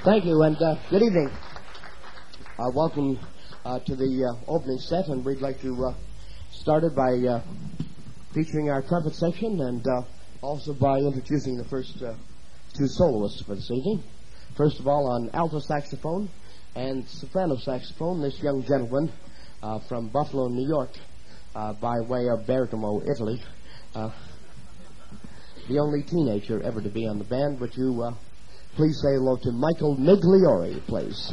Thank you, and good evening. Welcome to the opening set, and we'd like to start it by featuring our trumpet section and also by introducing the first two soloists for this evening. First of all, on alto saxophone and soprano saxophone, this young gentleman from Buffalo, New York, by way of Bergamo, Italy. The only teenager ever to be on the band. Would you please say hello to Michael Migliore, please.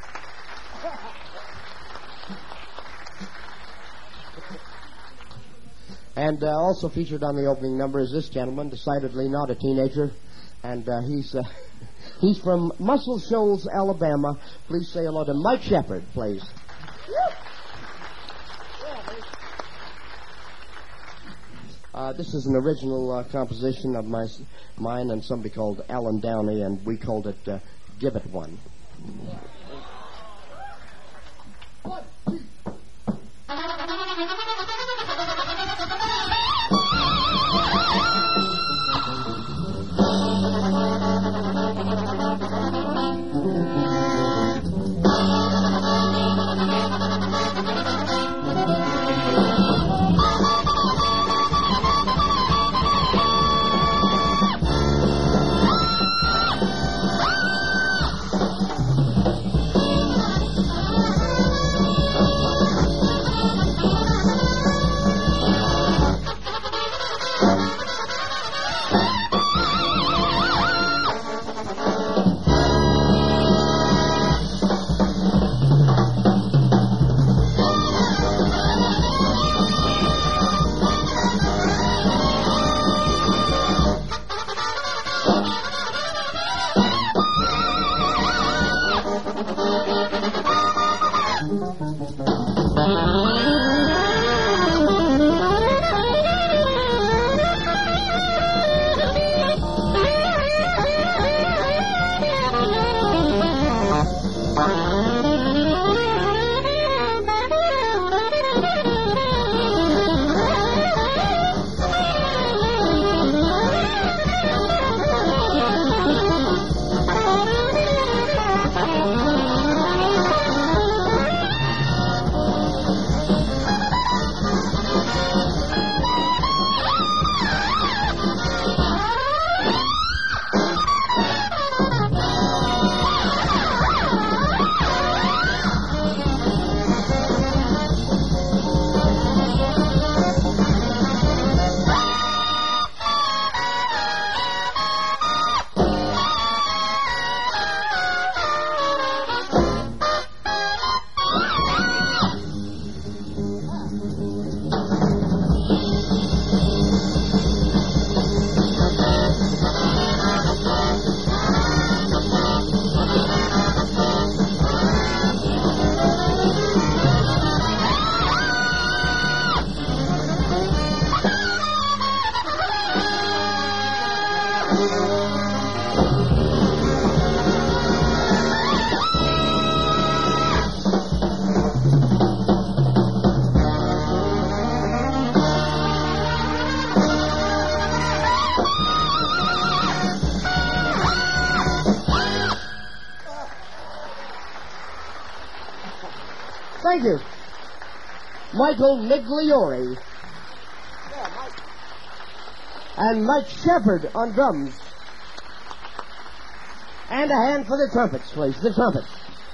And also featured on the opening number is this gentleman, decidedly not a teenager, and he's from Muscle Shoals, Alabama. Please say hello to Mike Shepard, please. This is an original composition of mine and somebody called Alan Downey, and we called it Give It One. Thank you. Michael Migliore. Yeah, Mike. And Mike Shepard on drums. And a hand for the trumpets, please. The trumpets.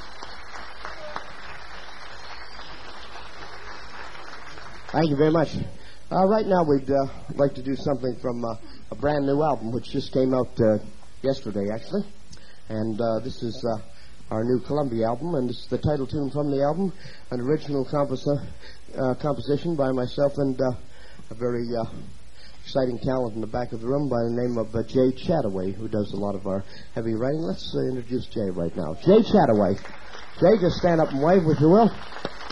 Thank you very much. Right now we'd like to do something from a brand new album which just came out yesterday, actually. And this is our new Columbia album, and this is the title tune from the album, an original composition by myself and a very exciting talent in the back of the room by the name of Jay Chataway, who does a lot of our heavy writing. Let's introduce Jay right now. Jay Chataway. Jay, just stand up and wave, if you will.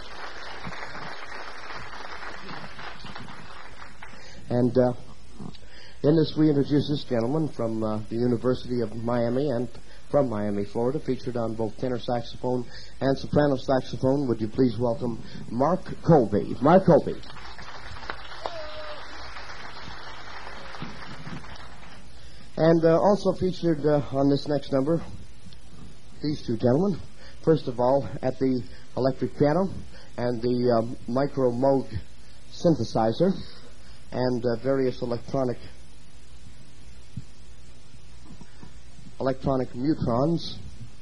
And in this, we introduce this gentleman from the University of Miami and from Miami, Florida, featured on both tenor saxophone and soprano saxophone. Would you please welcome Mark Colby. Mark Colby. And also featured on this next number these two gentlemen. First of all, at the electric piano and the micro Moog synthesizer and various electronic mutrons.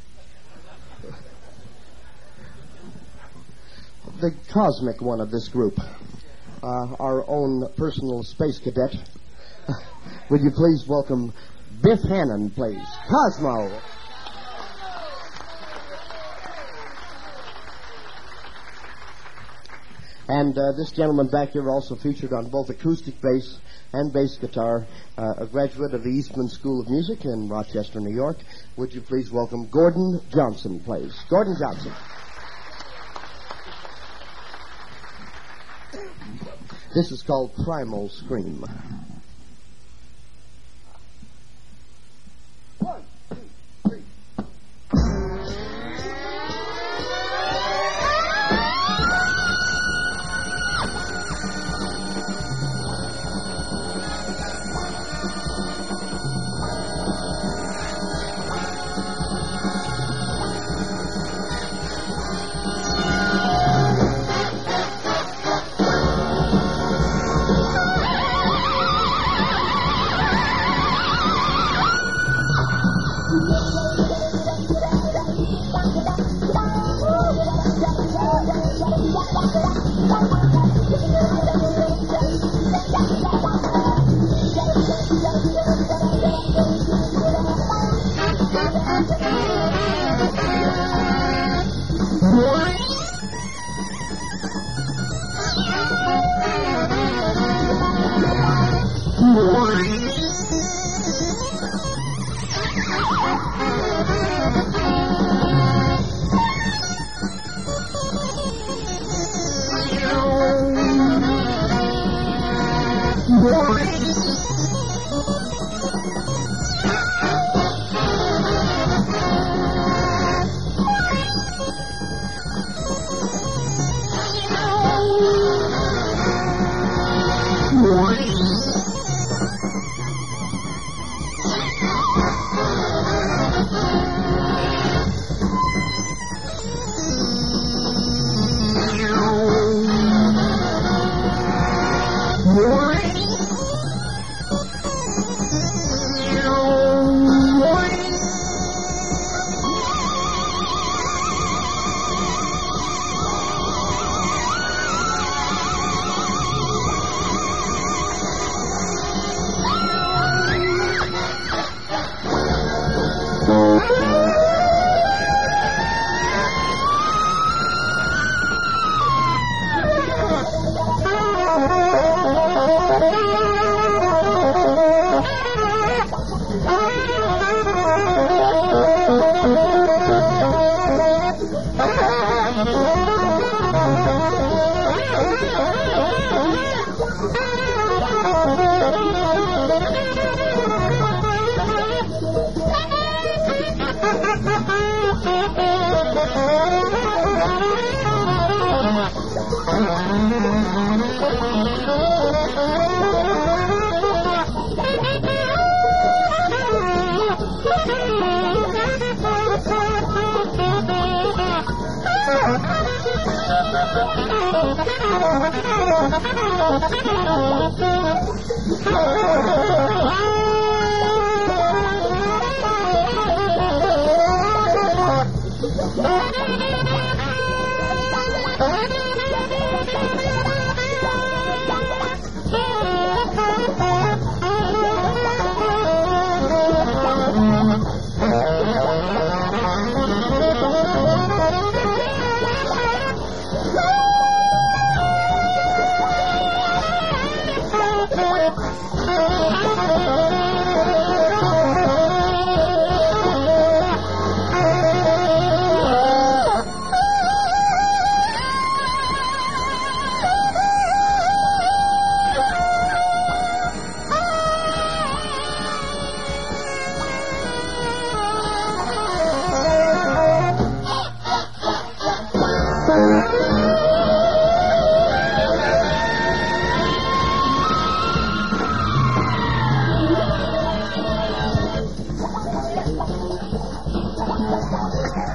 The cosmic one of this group, our own personal space cadet. Would you please welcome Biff Hannon, please. Cosmo. And this gentleman back here also featured on both acoustic bass and bass guitar, a graduate of the Eastman School of Music in Rochester, New York. Would you please welcome Gordon Johnson, please. Gordon Johnson. This is called Primal Scream. 1, 2, 3.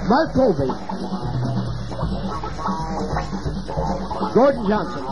Mark Colby. Gordon Johnson.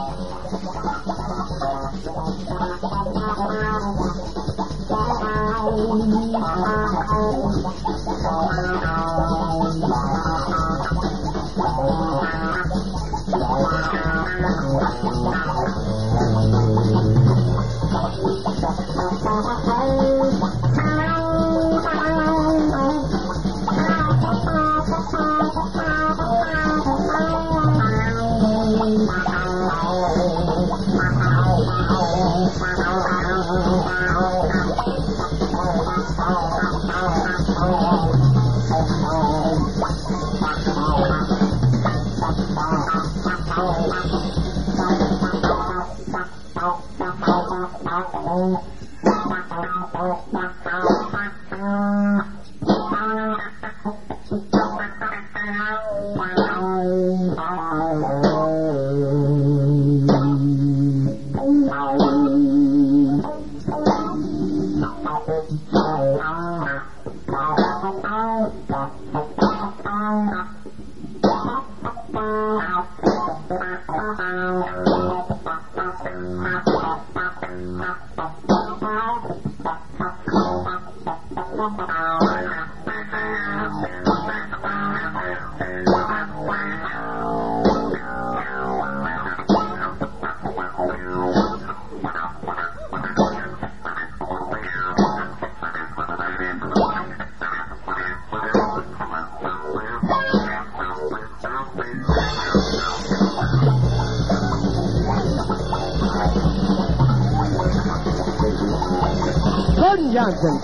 Gordon Johnson.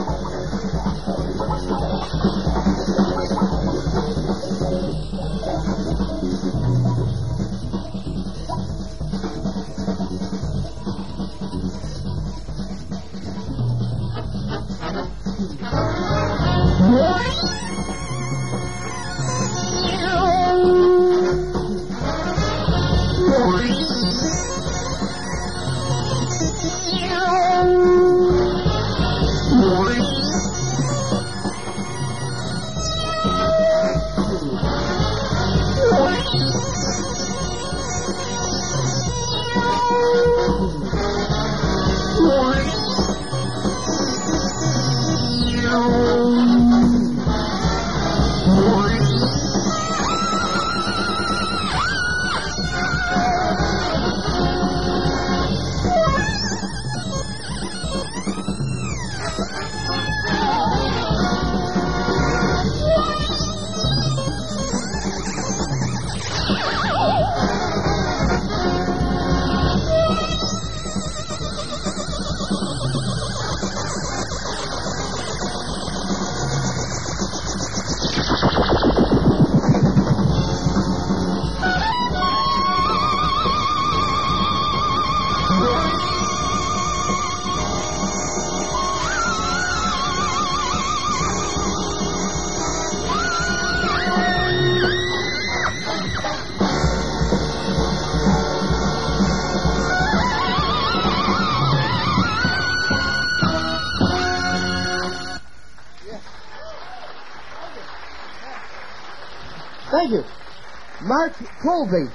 Thank you. Mark Colby.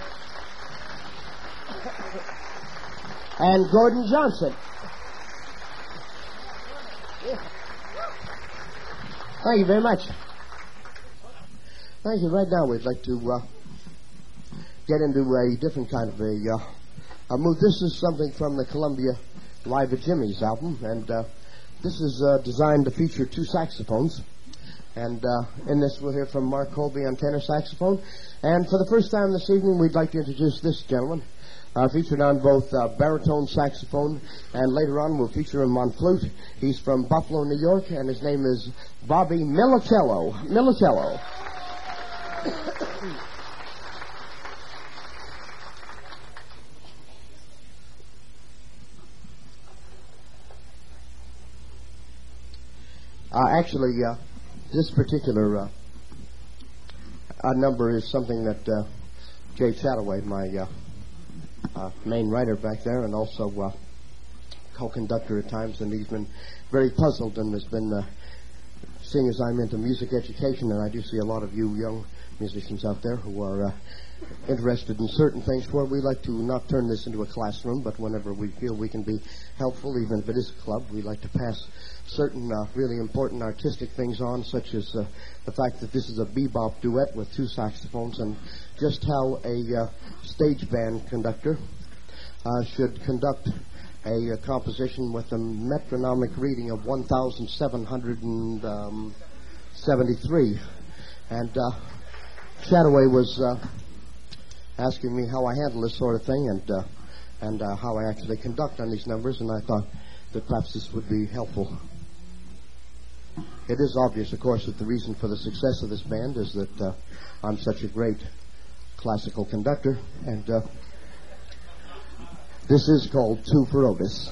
And Gordon Johnson. Thank you very much. Thank you. Right now we'd like to get into a different kind of a mood. This is something from the Columbia Live at Jimmy's album, and this is designed to feature two saxophones. And in this, we'll hear from Mark Colby on tenor saxophone. And for the first time this evening, we'd like to introduce this gentleman, featured on both baritone saxophone, and later on we'll feature him on flute. He's from Buffalo, New York, and his name is Bobby Militello. Militello. Actually, this particular number is something that Jay Chataway, my main writer back there, and also co-conductor at times, and he's been very puzzled and has been seeing as I'm into music education, and I do see a lot of you young musicians out there who are interested in certain things, where we like to not turn this into a classroom, but whenever we feel we can be helpful, even if it is a club, we like to pass certain really important artistic things on, such as the fact that this is a bebop duet with 2 saxophones, and just how a stage band conductor should conduct a composition with a metronomic reading of 1,773. And Chataway was asking me how I handle this sort of thing, and how I actually conduct on these numbers, and I thought that perhaps this would be helpful. It is obvious, of course, that the reason for the success of this band is that I'm such a great classical conductor, and this is called Tu for Otis.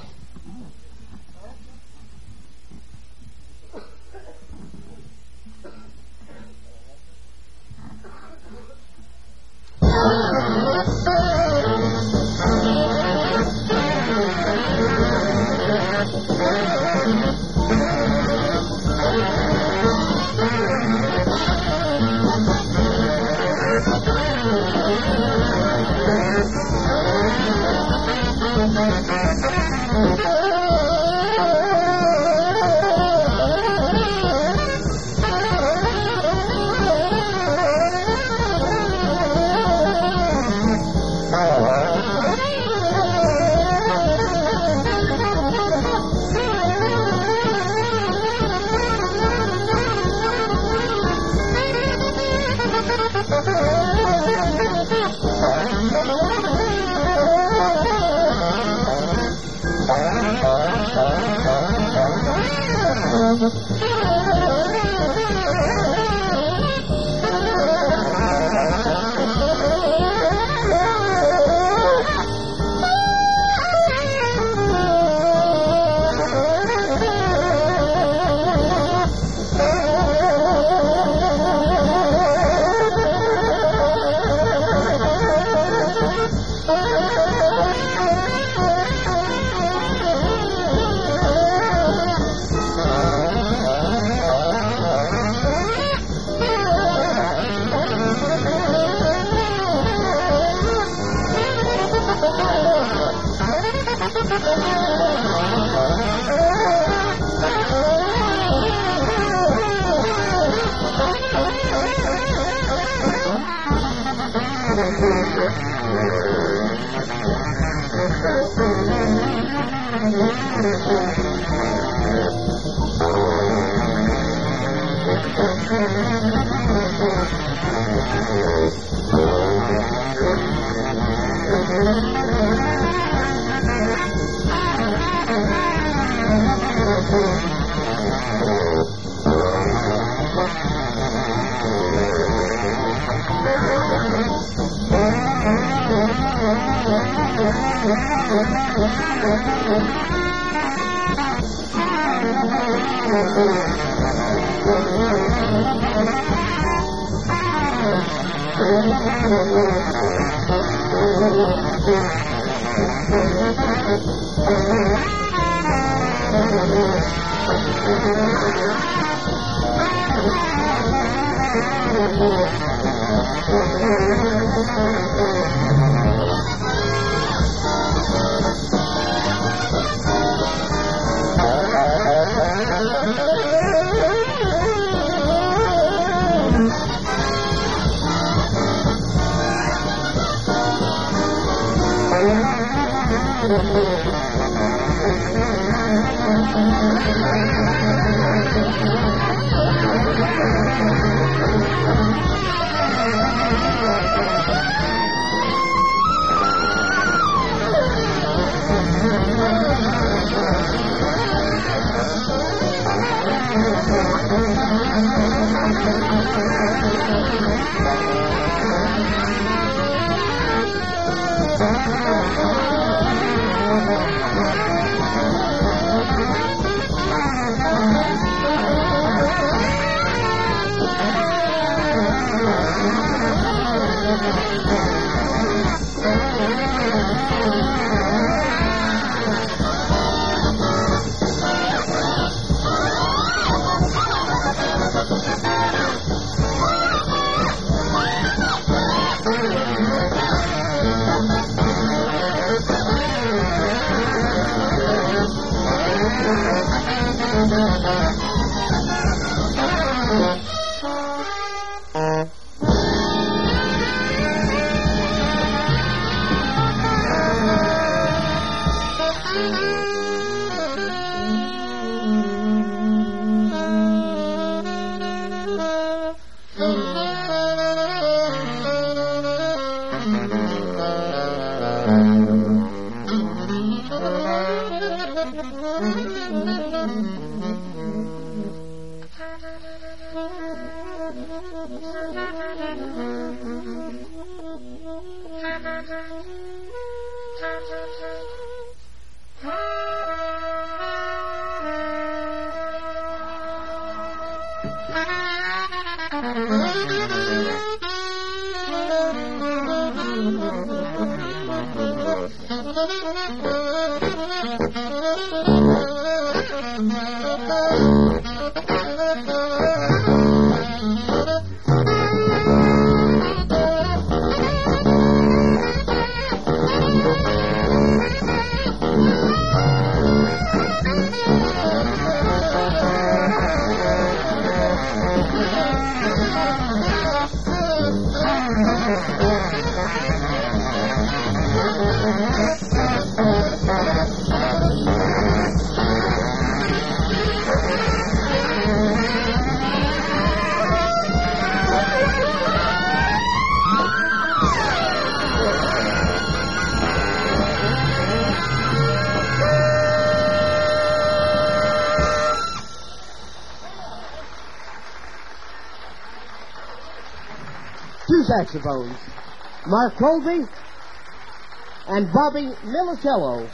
Two saxophones, Mark Colby and Bobby Militello.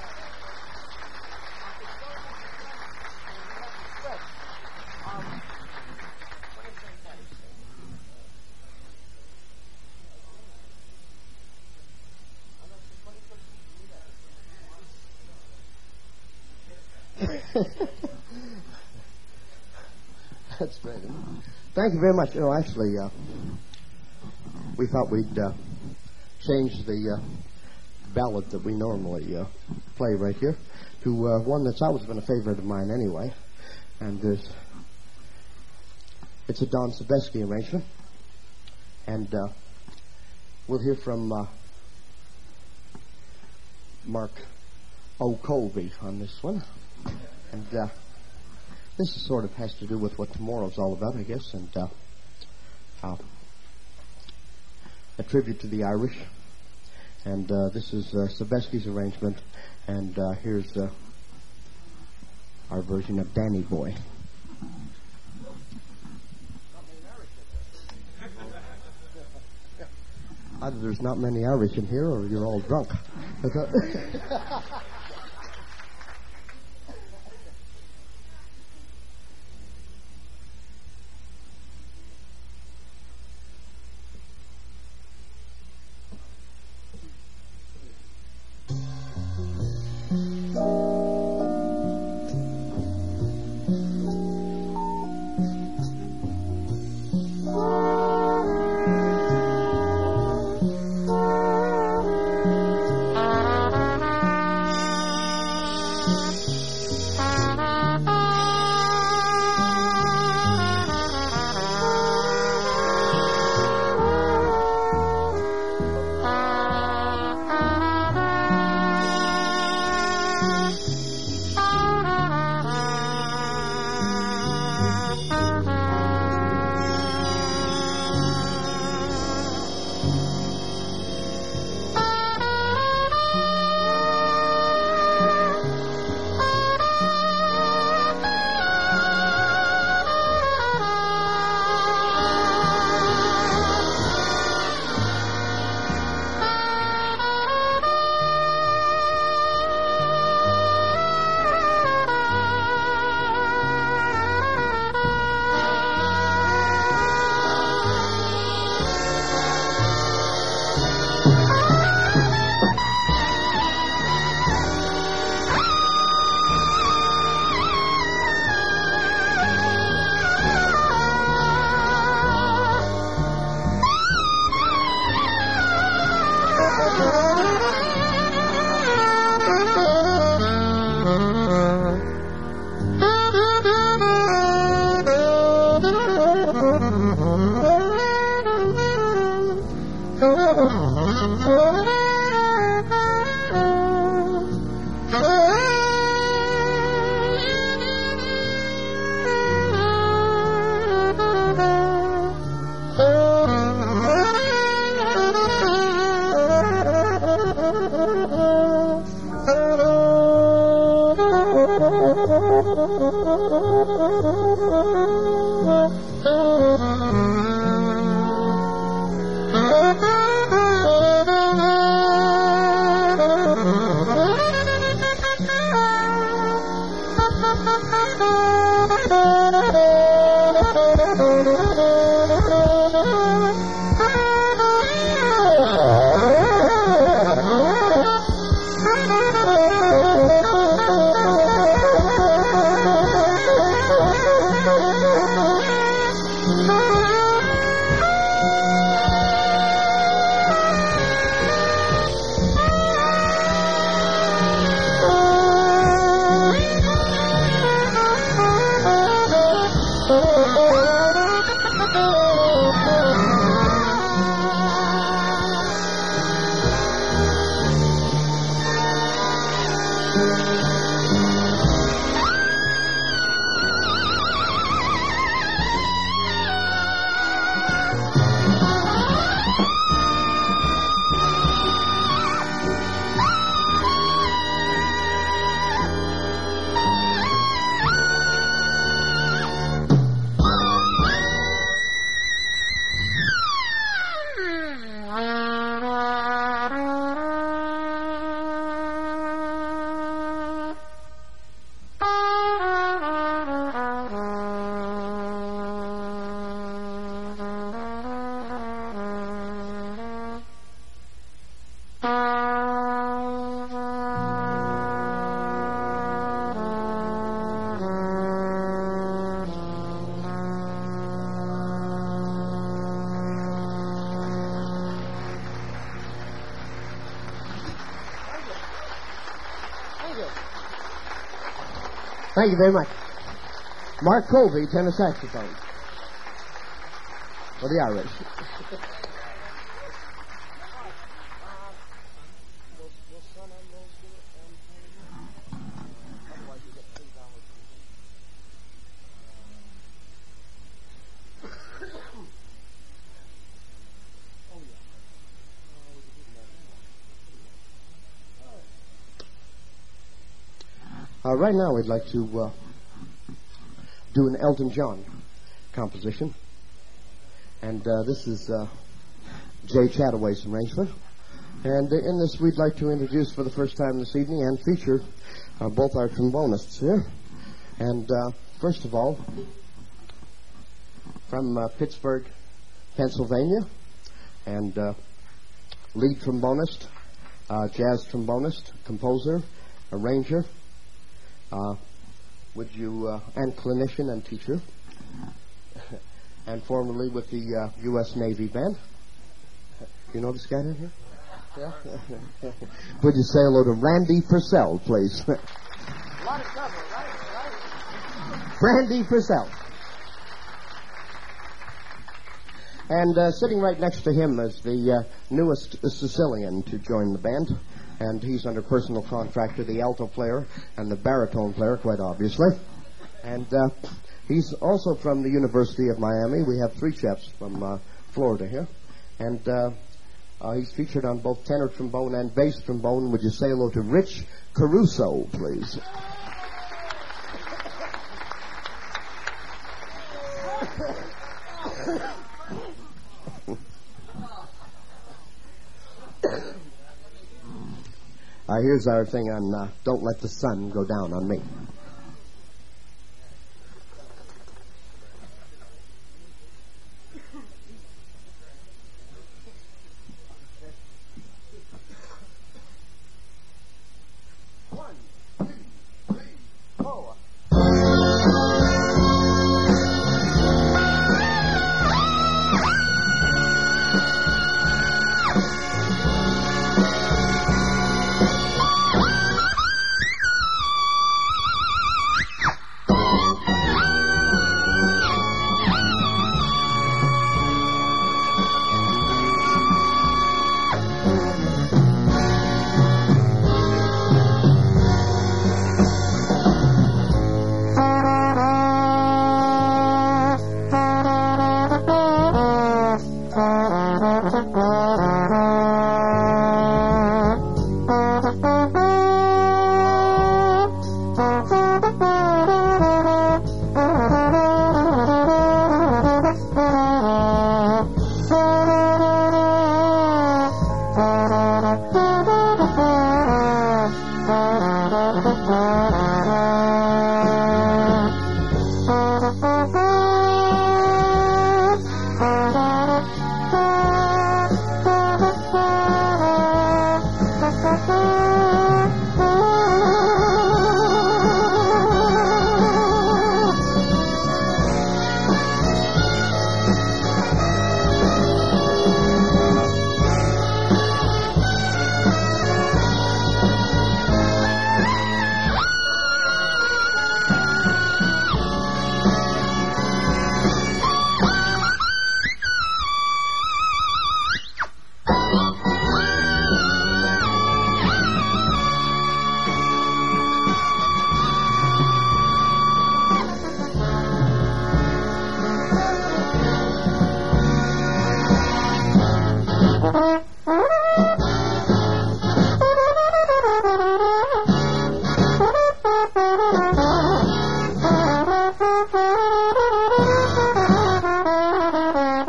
That's great. Thank you very much. You know, actually, we thought we'd change the ballad that we normally play right here to one that's always been a favorite of mine anyway. And it's a Don Sebesky arrangement. And we'll hear from Mark O. Colby on this one. And this sort of has to do with what tomorrow's all about, I guess, and a tribute to the Irish. And this is Sebesky's arrangement, and here's our version of Danny Boy. Either there's not many Irish in here, or you're all drunk. Thank you very much. Mark Colby, tenor saxophone. For the Irish. Right now, we'd like to do an Elton John composition. And this is Jay Chataway's arrangement. And in this, we'd like to introduce for the first time this evening and feature both our trombonists here. And first of all, from Pittsburgh, Pennsylvania, and lead trombonist, jazz trombonist, composer, arranger, and clinician and teacher, and formerly with the U.S. Navy Band. You know this guy in here? Yeah. Would you say hello to Randy Purcell, please? A lot of trouble, right? Randy Purcell. And sitting right next to him is the newest Sicilian to join the band. And he's under personal contract to the alto player and the baritone player, quite obviously. And he's also from the University of Miami. We have three chaps from Florida here. And he's featured on both tenor trombone and bass trombone. Would you say hello to Rich Caruso, please? Here's our thing on Don't Let the Sun Go Down on Me.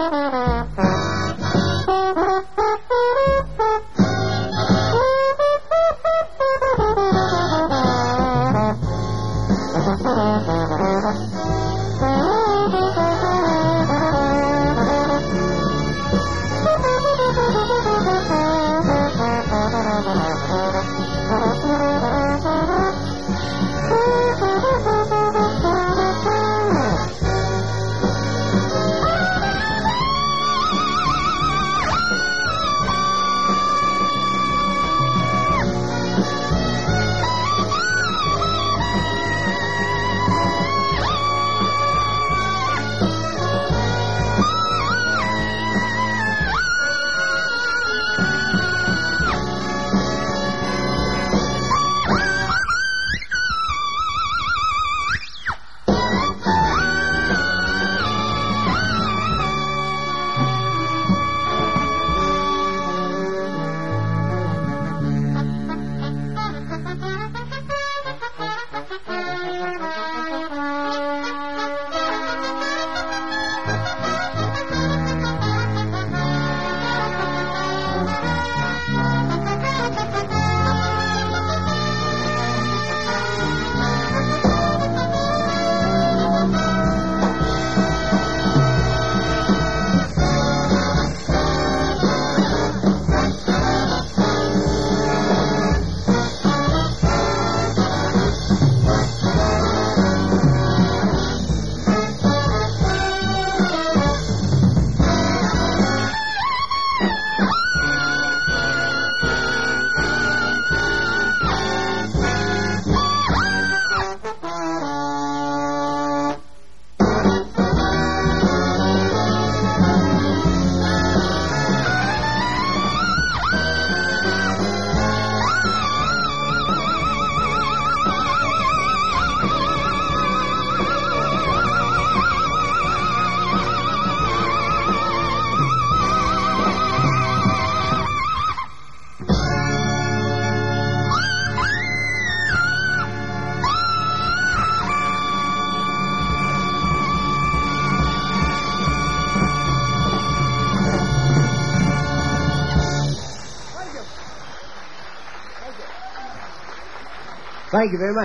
Thank you very much.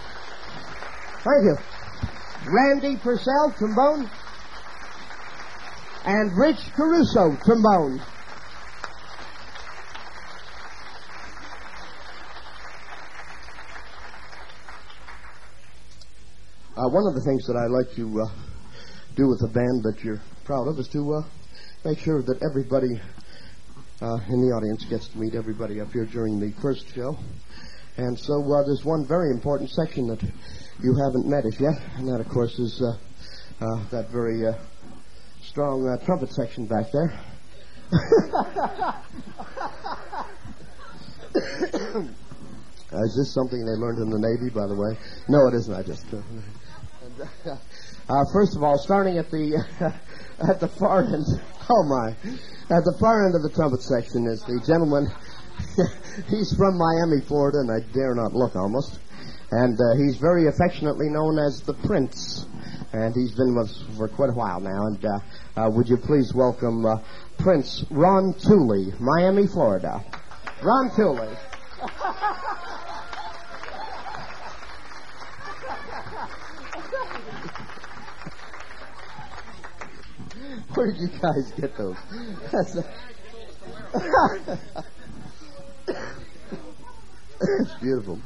Thank you. Randy Purcell, trombone. And Rich Caruso, trombone. One of the things that I like to do with a band that you're proud of is to make sure that everybody in the audience gets to meet everybody up here during the first show. And so there's one very important section that you haven't met as yet, and that, of course, is that very strong trumpet section back there. Is this something they learned in the Navy, by the way? No, it isn't. I just... first of all, starting at the at the far end, at the far end of the trumpet section is the gentleman. He's from Miami, Florida, and I dare not look almost. And he's very affectionately known as the Prince, and he's been with us for quite a while now. And would you please welcome Prince Ron Tooley, Miami, Florida. Ron Tooley. Where did you guys get those? It's beautiful.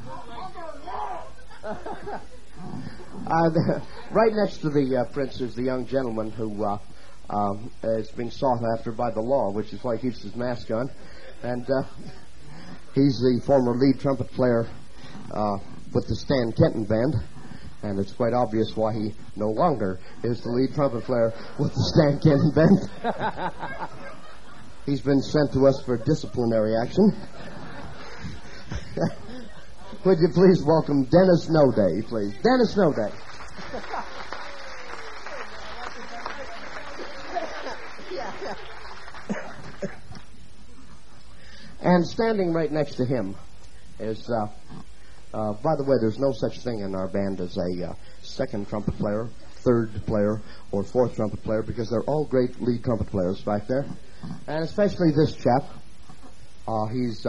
Right next to the Prince is the young gentleman who is being sought after by the law, which is why he keeps his mask on. And he's the former lead trumpet player with the Stan Kenton Band. And it's quite obvious why he no longer is the lead trumpet player with the Stan Kenton Band. He's been sent to us for disciplinary action. Would you please welcome Dennis Noday, please? Dennis Noday. And standing right next to him is... by the way, there's no such thing in our band as a second trumpet player. third player or fourth trumpet player, because they're all great lead trumpet players back there. And especially this chap. He's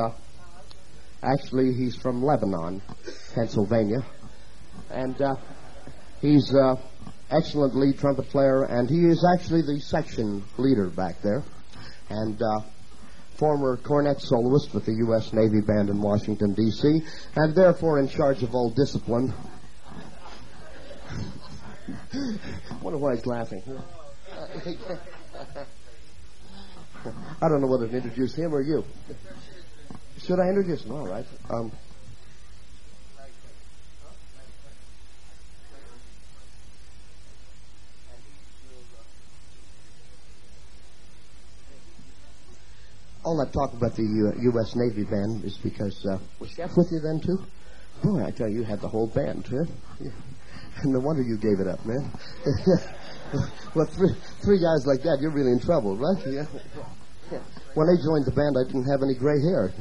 from Lebanon, Pennsylvania. And he's excellent lead trumpet player, and he is actually the section leader back there. And former cornet soloist with the U.S. Navy Band in Washington, D.C., and therefore in charge of all discipline. I wonder why he's laughing. I don't know whether to introduce him or you. Should I introduce him? All right. All that talk about the U.S. Navy Band is because, was Jeff with you then, too? Boy, I tell you had the whole band, huh? Yeah. No wonder you gave it up, man. Well, three guys like that, you're really in trouble, right? Yeah. When I joined the band, I didn't have any gray hair.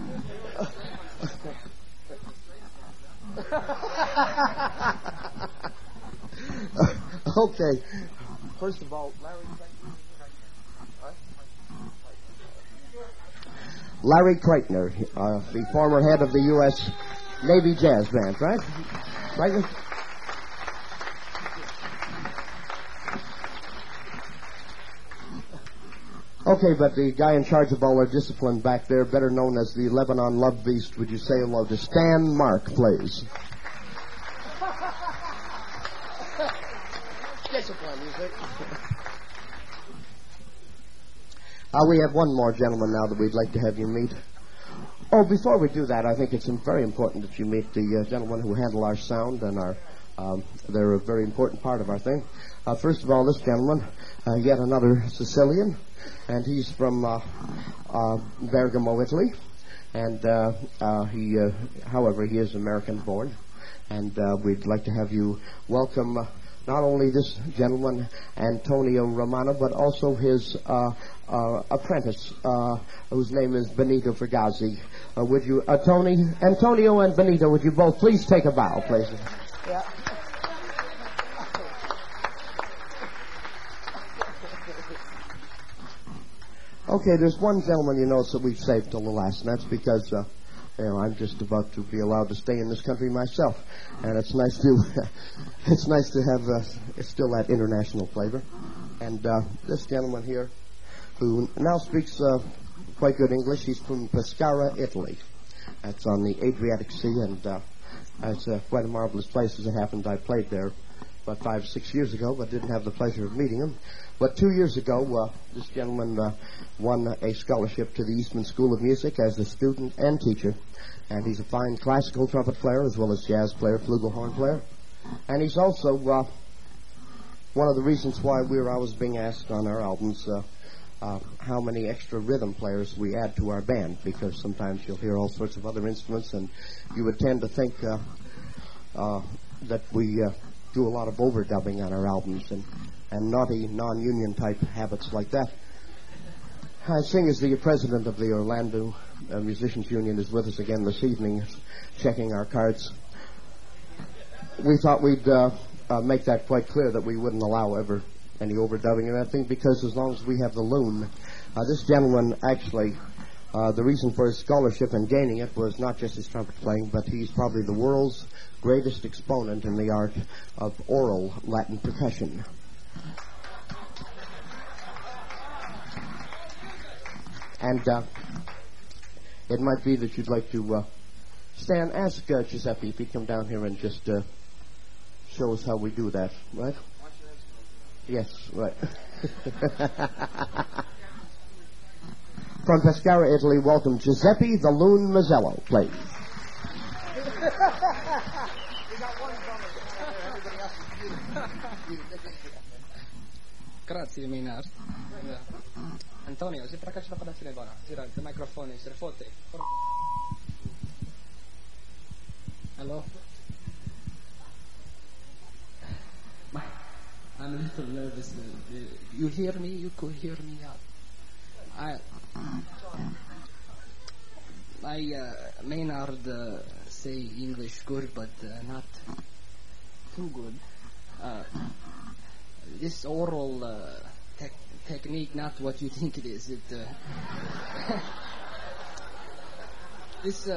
Okay. First of all, Larry Kreitner, the former head of the U.S. Navy Jazz Band, right? Right? Okay, but the guy in charge of all our discipline back there, better known as the Lebanon Love Beast, would you say hello to Stan Mark, please? Discipline, you think? We have one more gentleman now that we'd like to have you meet. Oh, before we do that, I think it's very important that you meet the gentlemen who handle our sound and they're a very important part of our thing. First of all, this gentleman, yet another Sicilian, and he's from Bergamo, Italy, and however, he is American-born, and we'd like to have you welcome not only this gentleman, Antonio Romano, but also his apprentice, whose name is Benito Fragazzi. Would you, Antonio and Benito, would you both please take a bow, please? Yeah. Okay, there's one gentleman you know that we've saved till the last, and that's because I'm just about to be allowed to stay in this country myself, and it's nice to have still that international flavor. And this gentleman here, who now speaks quite good English, he's from Pescara, Italy. That's on the Adriatic Sea, and it's quite a marvelous place. As it happened, I played there about 5 or 6 years ago, but didn't have the pleasure of meeting him. But 2 years ago, this gentleman won a scholarship to the Eastman School of Music as a student and teacher. And he's a fine classical trumpet player as well as jazz player, flugelhorn player. And he's also one of the reasons why we're always being asked on our albums how many extra rhythm players we add to our band, because sometimes you'll hear all sorts of other instruments, and you would tend to think that we do a lot of overdubbing on our albums and naughty non-union type habits like that. Singh is the president of the Orlando Musicians Union, is with us again this evening, checking our cards. We thought we'd make that quite clear that we wouldn't allow ever any overdubbing and that thing, because as long as we have the loon, this gentleman actually, the reason for his scholarship and gaining it was not just his trumpet playing, but he's probably the world's greatest exponent in the art of oral Latin percussion. And it might be that you'd like to, Stan, ask Giuseppe if he'd come down here and just show us how we do that, right? Yes, right. From Pescara, Italy, welcome Giuseppe the Loon Mazzello, please. Grazie, Maynard. Antonio, si prakač napadá si nebara. Zira, the microphone is refote. Hello? I'm a little nervous. You hear me? You could hear me out. Maynard say English good, but not too good. uh, this oral technique not what you think it is. It this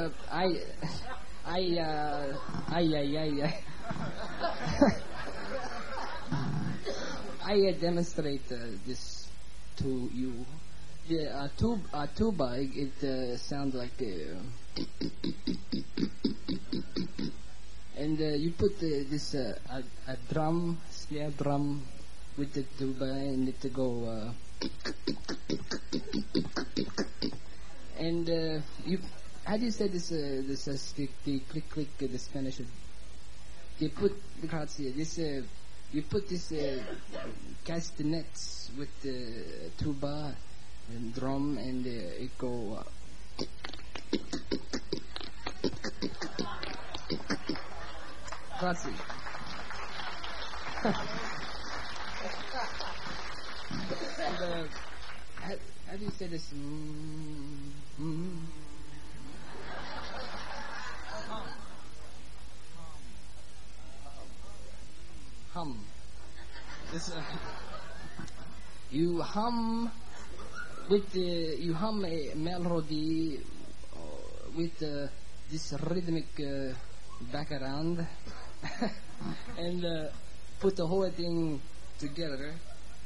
I demonstrate this to you. The tuba, it sounds like and you put this a drum, snare drum with the tuba, and it to go and you, how do you say this the click the Spanish? They put this you put this castanets with the tuba and drum, and it go grazie. And, how do you say this? Hum. This you hum with you hum a melody with this rhythmic background and put the whole thing together.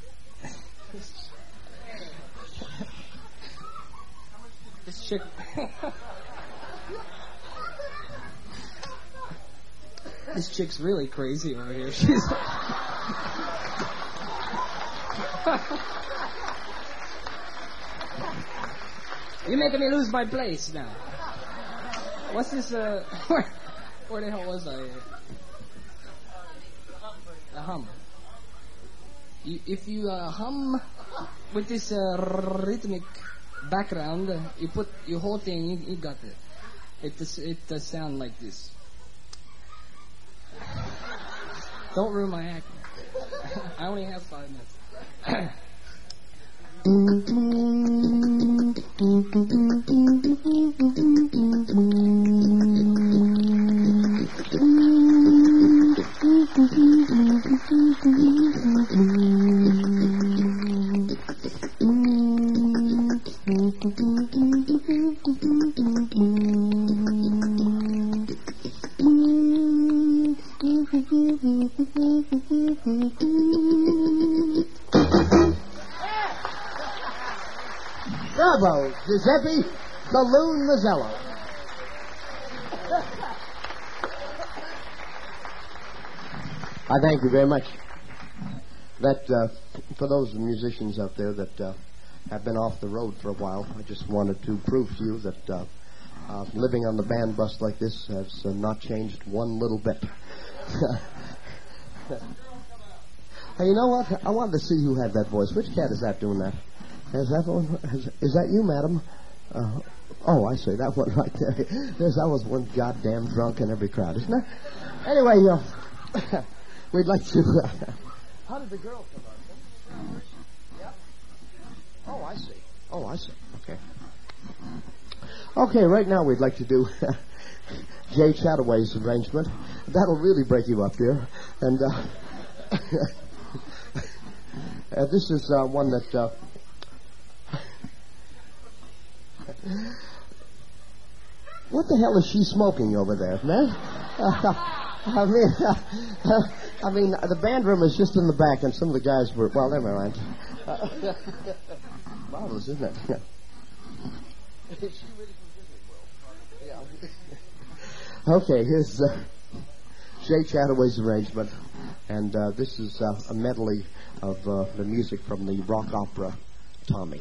This chick. This chick's really crazy over here. She's. You're making me lose my place now. What's this? Where the hell was I? A hum. If you hum with this rhythmic background, you put your whole thing. You got it. It does sound like this. Don't ruin my act. I only have 5 minutes. Bravo, Giuseppe Saloon Mazzello. I thank you very much. That for those musicians out there that have been off the road for a while, I just wanted to prove to you that living on the band bus like this has not changed one little bit. Hey, you know what? I wanted to see who had that voice. Which cat is that doing that? Is that you, madam? Oh, I see. That one right there. That was one goddamn drunk in every crowd, isn't it? Anyway, we'd like to... how did the girl come on? Yep. Oh, I see. Okay. Okay, right now we'd like to do Jay Chataway's arrangement. That'll really break you up, dear. And this is one that... what the hell is she smoking over there, man? I mean, the band room is just in the back, and some of the guys were... Well, never mind. Marvelous, isn't it? Yeah. Is she really from Disney World? Yeah. Okay, here's Jay Chataway's arrangement, and this is a medley of the music from the rock opera Tommy.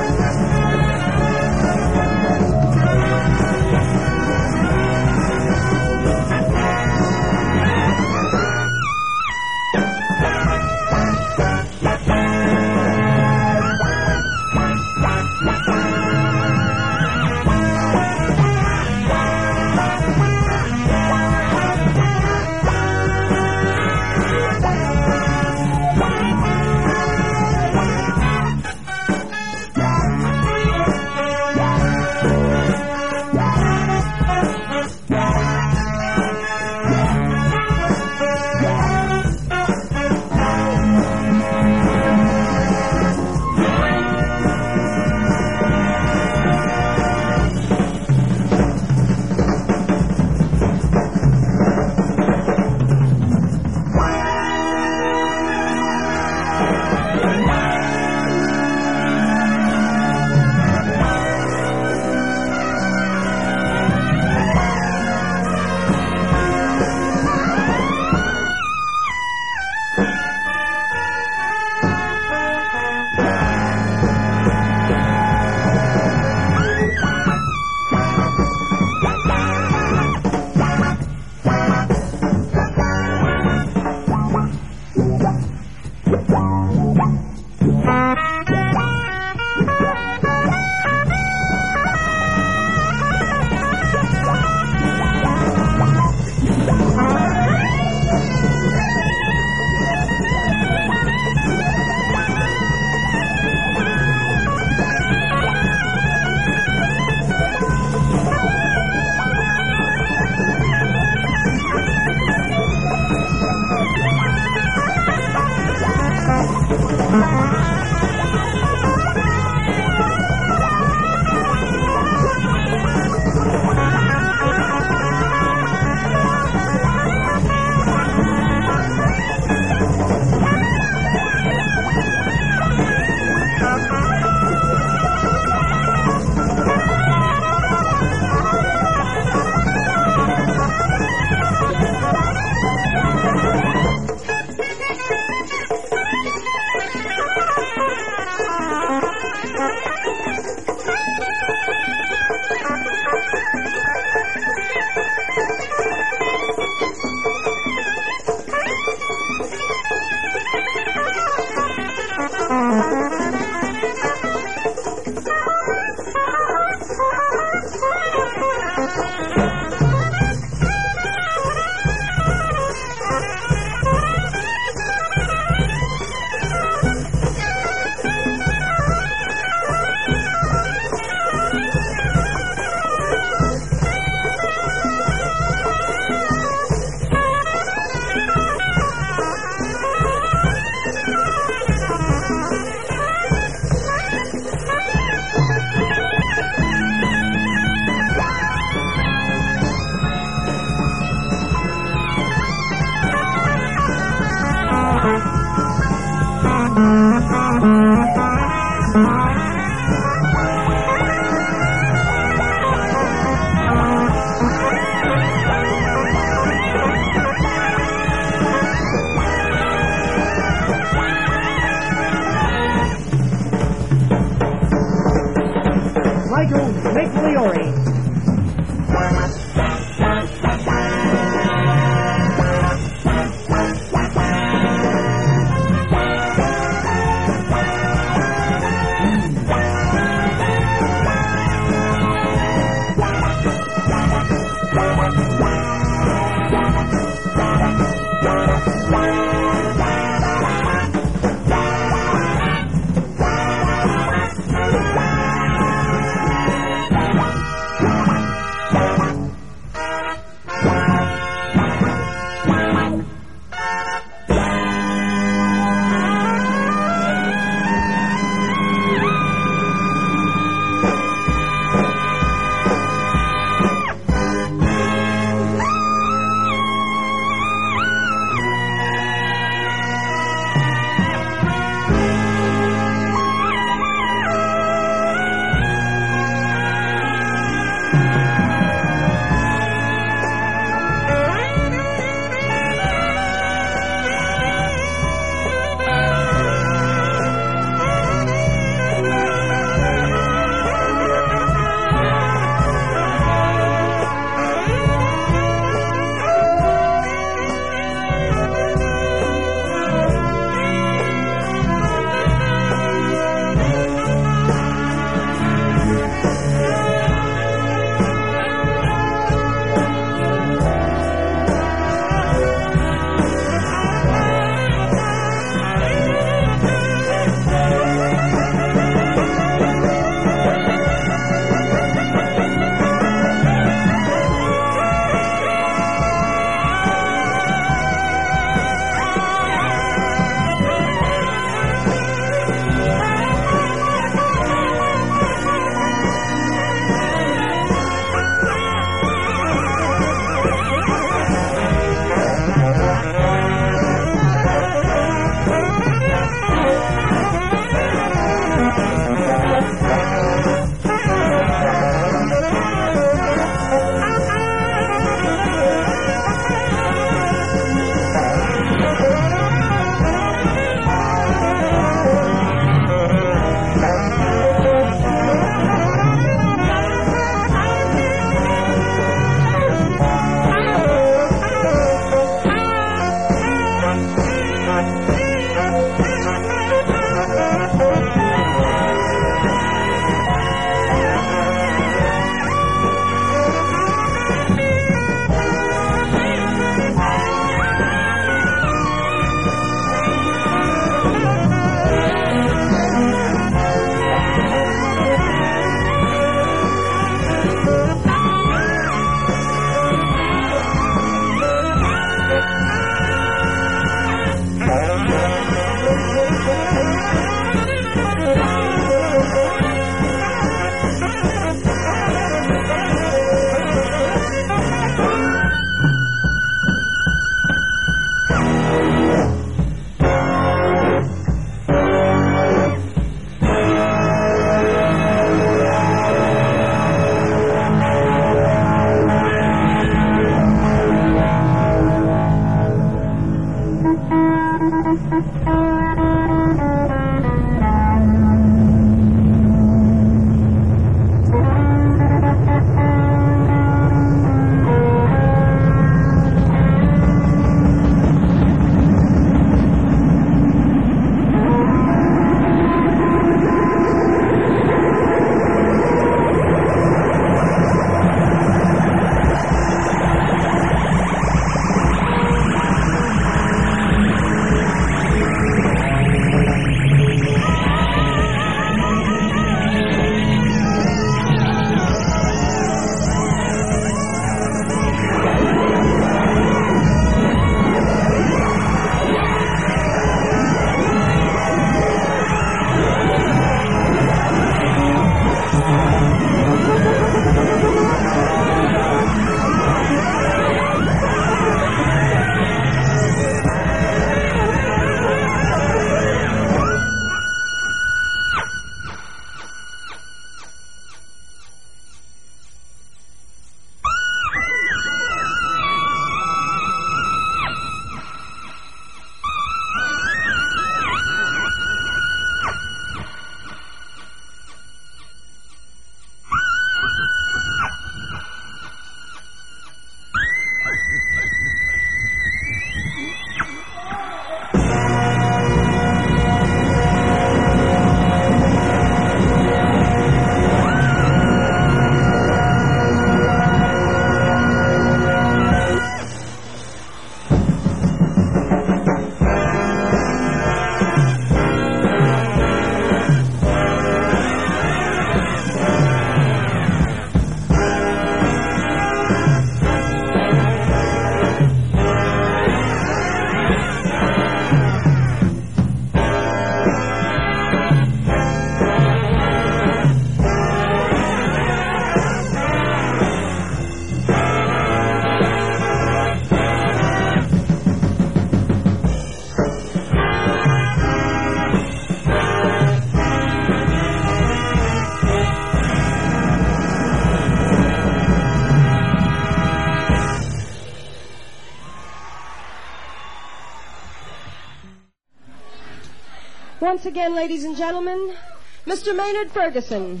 Once again, ladies and gentlemen, Mr. Maynard Ferguson.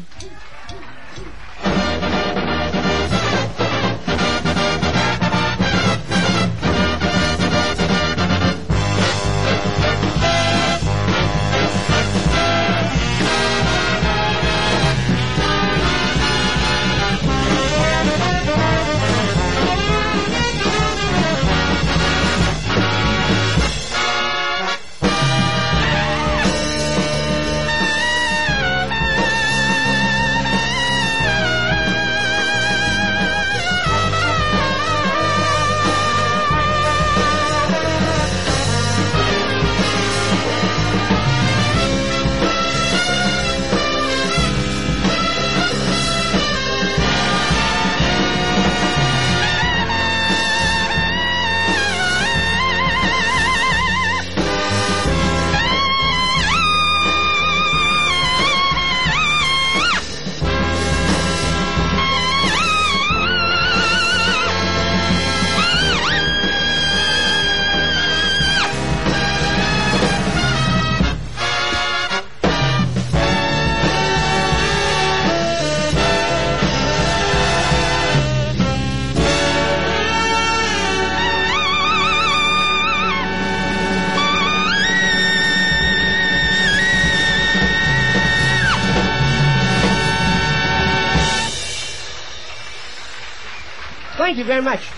Thank you very much.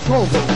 Colby.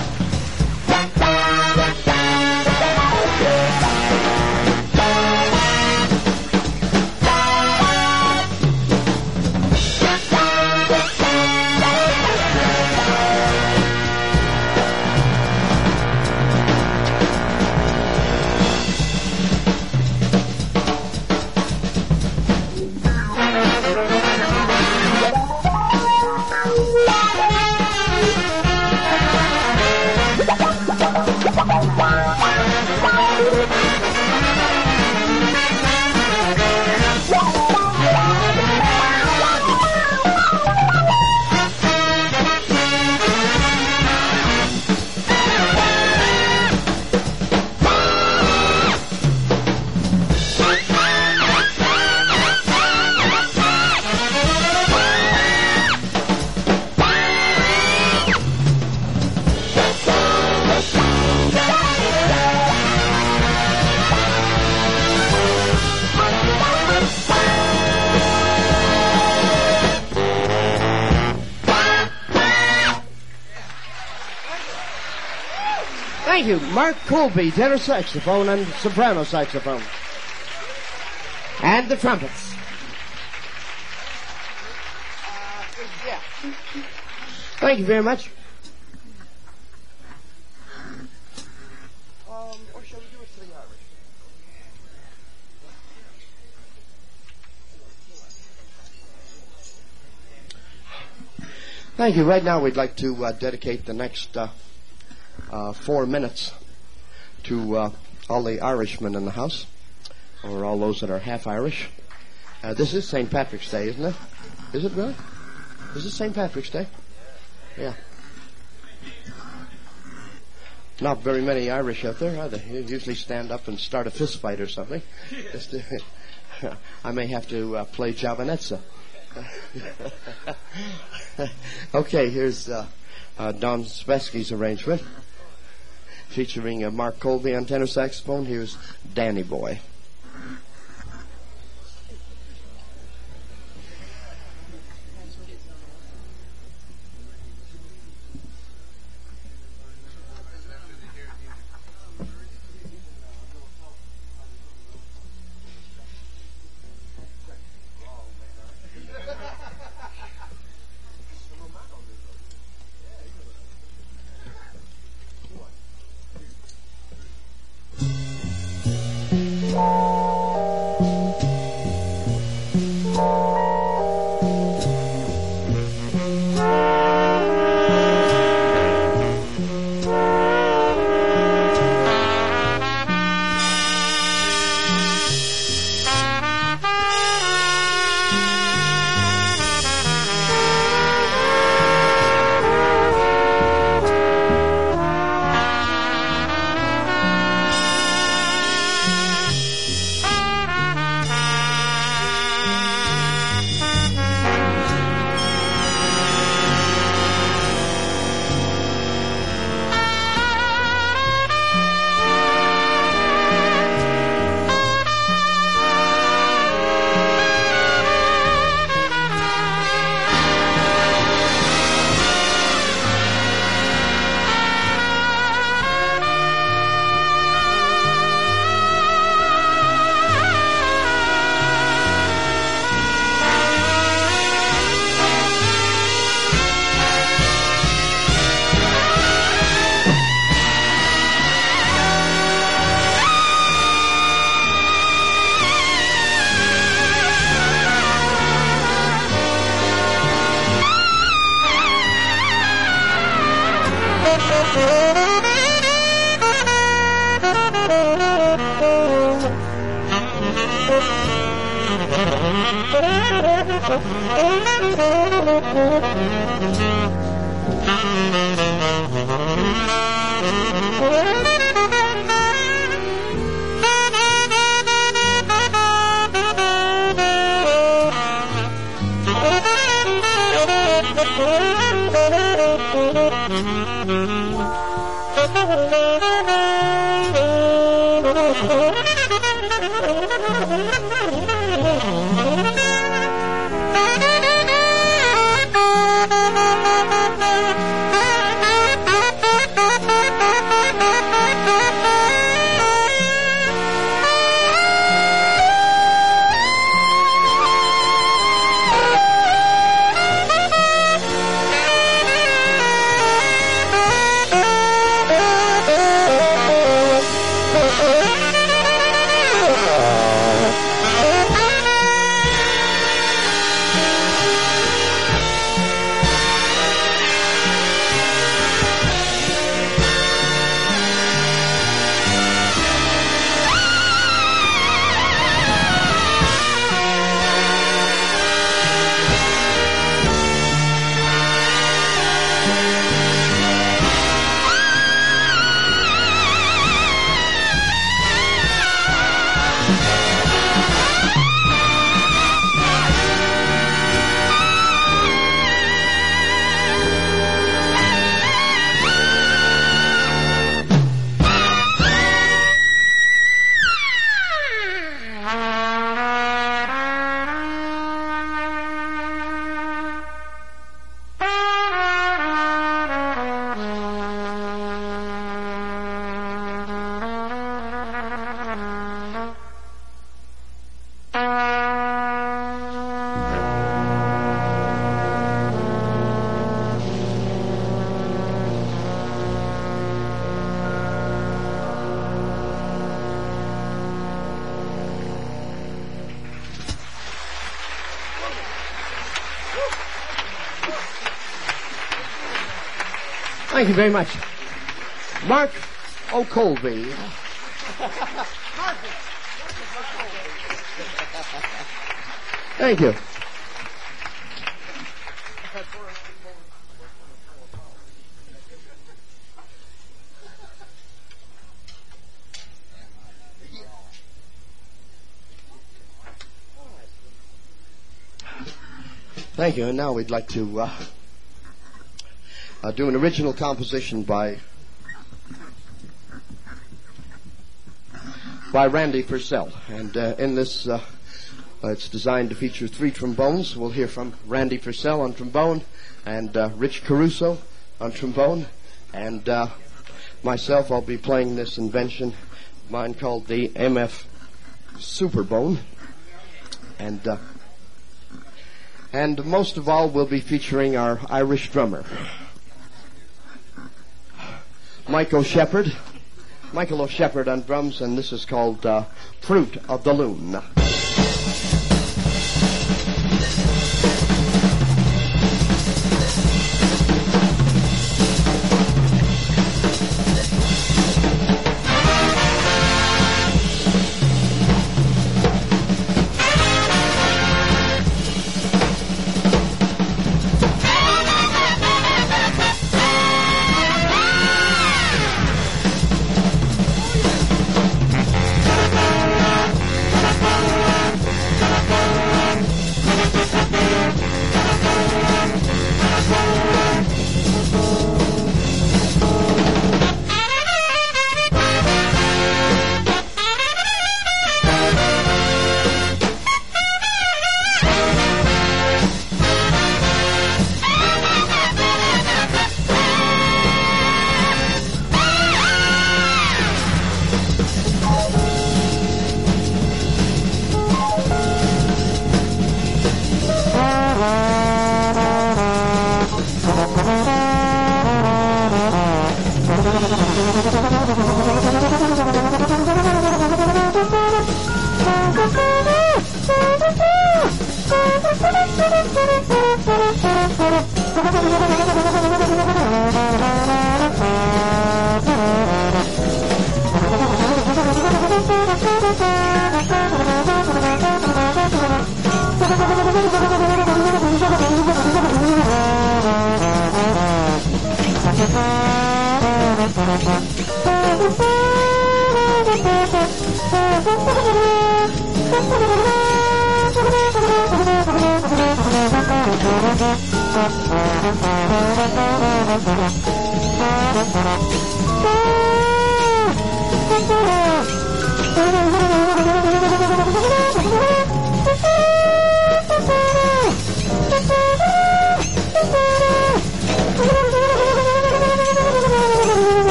Thank you, Mark Colby, tenor saxophone and soprano saxophone. And the trumpets. Thank you very much. Or shall we do it for the Irish? Thank you. Right now we'd like to dedicate the next 4 minutes to all the Irishmen in the house, or all those that are half Irish. This is St. Patrick's Day, isn't it? Is it really? Is it St. Patrick's Day? Yeah. Not very many Irish out there, are they? You usually stand up and start a fist fight or something. I may have to play Javanetza. Okay, here's Don Spesky's arrangement, featuring Mark Colby on tenor saxophone. Here's Danny Boy. Thank you very much. Mark O'Colby. Thank you. Thank you. And now we'd like to do an original composition by Randy Purcell. And in this, it's designed to feature 3 trombones. We'll hear from Randy Purcell on trombone, and Rich Caruso on trombone, and myself. I'll be playing this invention of mine called the MF Superbone. And most of all, we'll be featuring our Irish drummer, Michael O'Shepard on drums, and this is called Fruit of the Loon.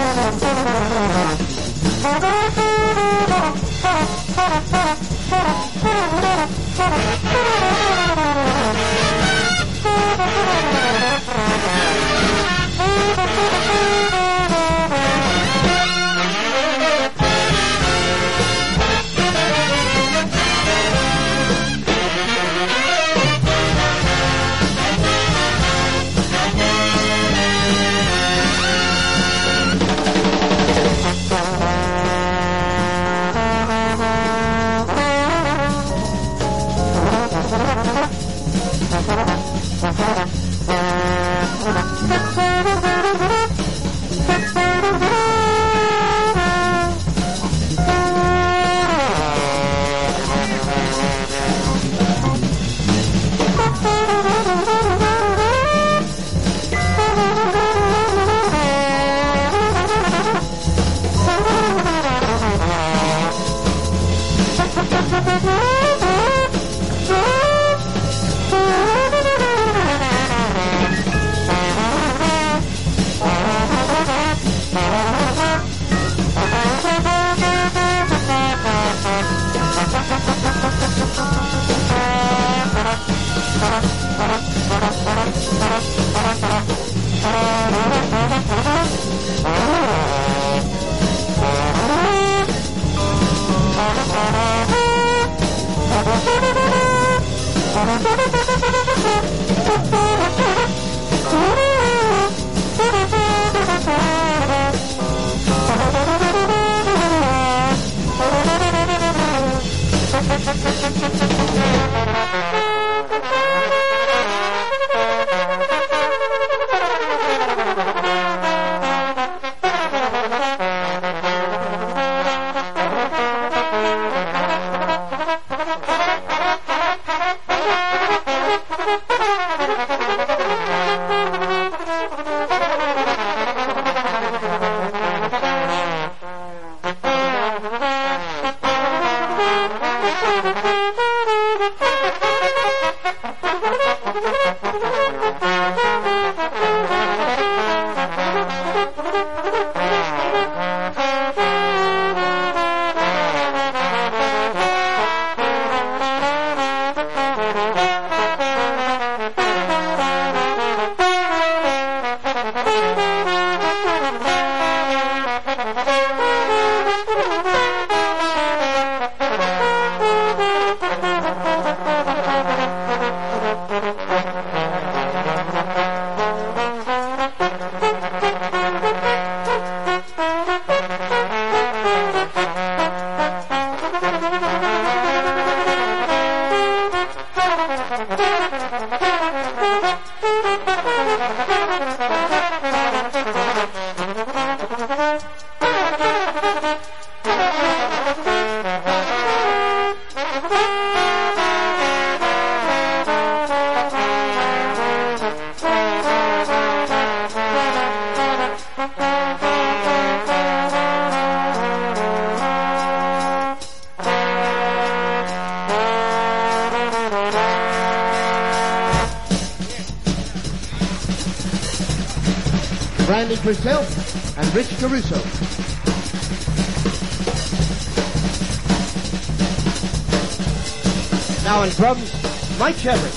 Thank you. Randy Purcell and Rich Caruso. Now on drums, Mike Shepard.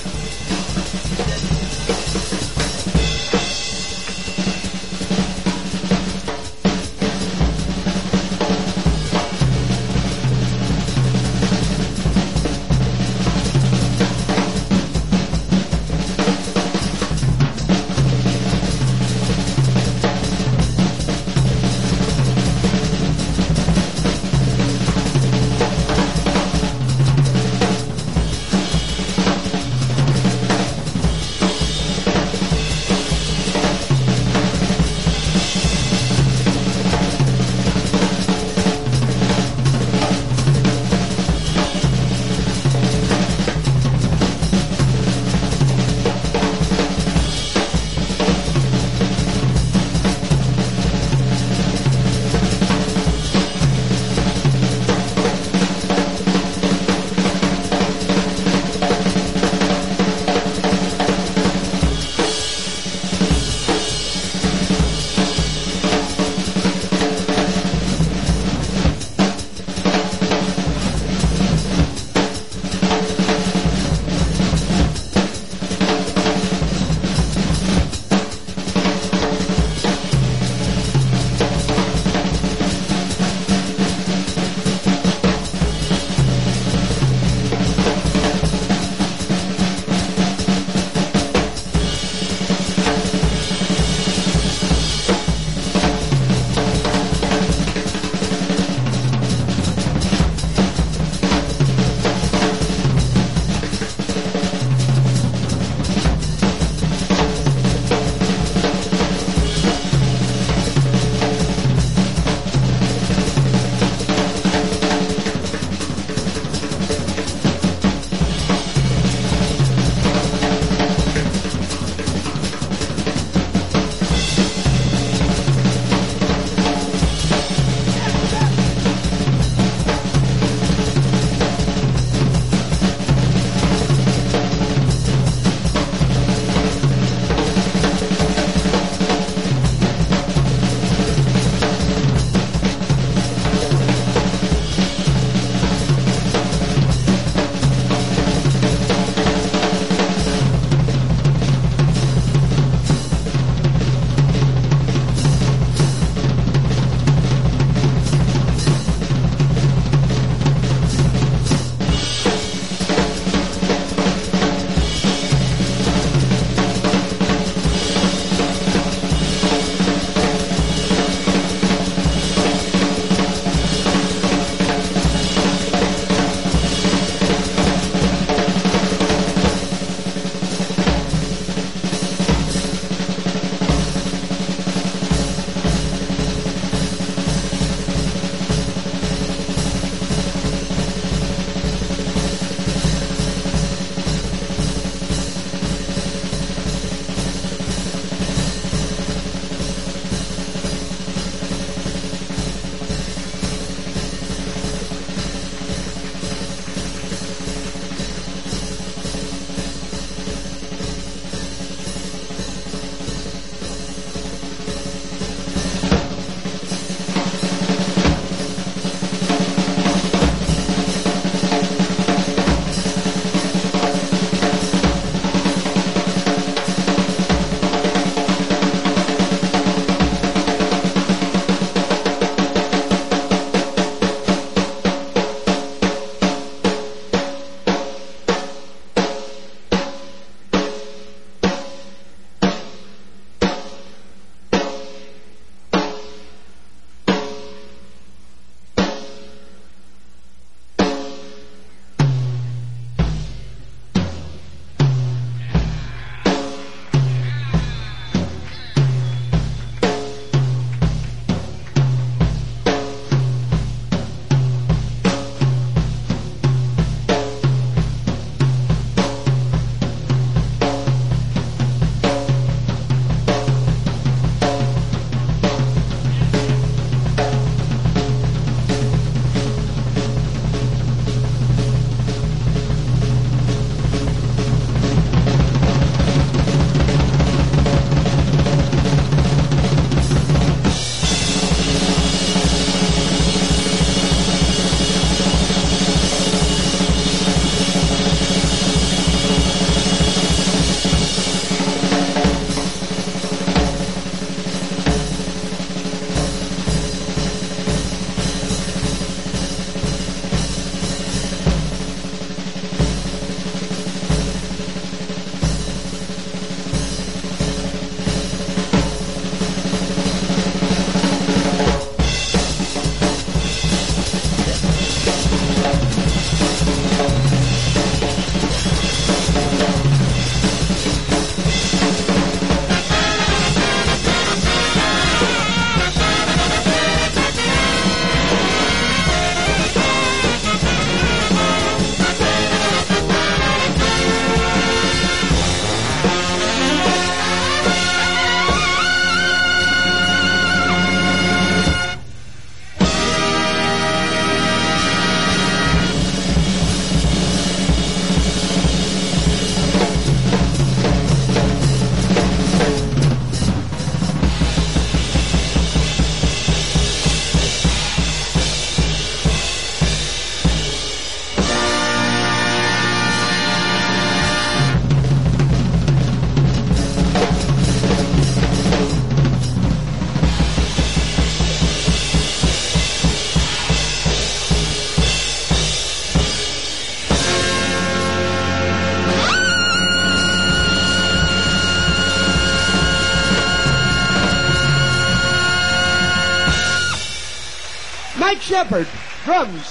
Mike Shepard, drums.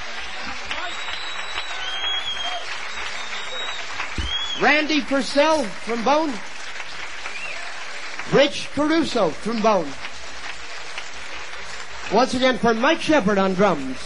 Randy Purcell, trombone. Rich Caruso, trombone. Once again for Mike Shepard on drums.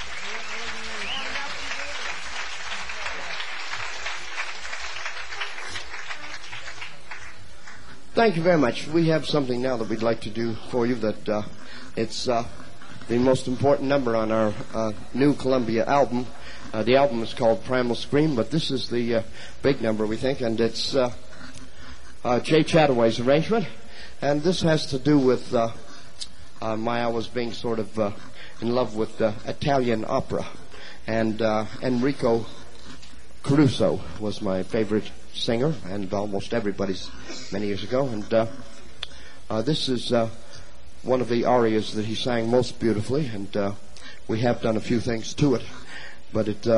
Thank you very much. We have something now that we'd like to do for you that it's the most important number on our new Columbia album. The album is called Primal Scream, but this is the big number, we think, and it's Jay Chataway's arrangement. And this has to do with I was being sort of in love with Italian opera. And Enrico Caruso was my favorite singer, and almost everybody's many years ago. And this is one of the arias that he sang most beautifully, and we have done a few things to it. But it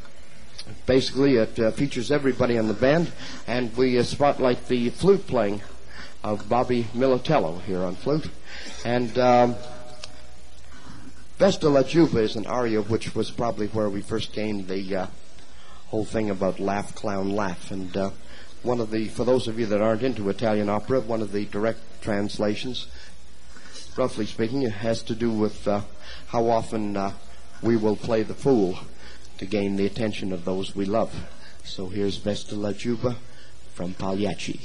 features everybody in the band, and we spotlight the flute playing of Bobby Militello here on flute. And Vesta La Juba is an aria which was probably where we first gained the whole thing about laugh, clown, laugh. And for those of you that aren't into Italian opera, one of the direct translations, roughly speaking, it has to do with how often we will play the fool to gain the attention of those we love. So here's Vesta La Juba from Pagliacci.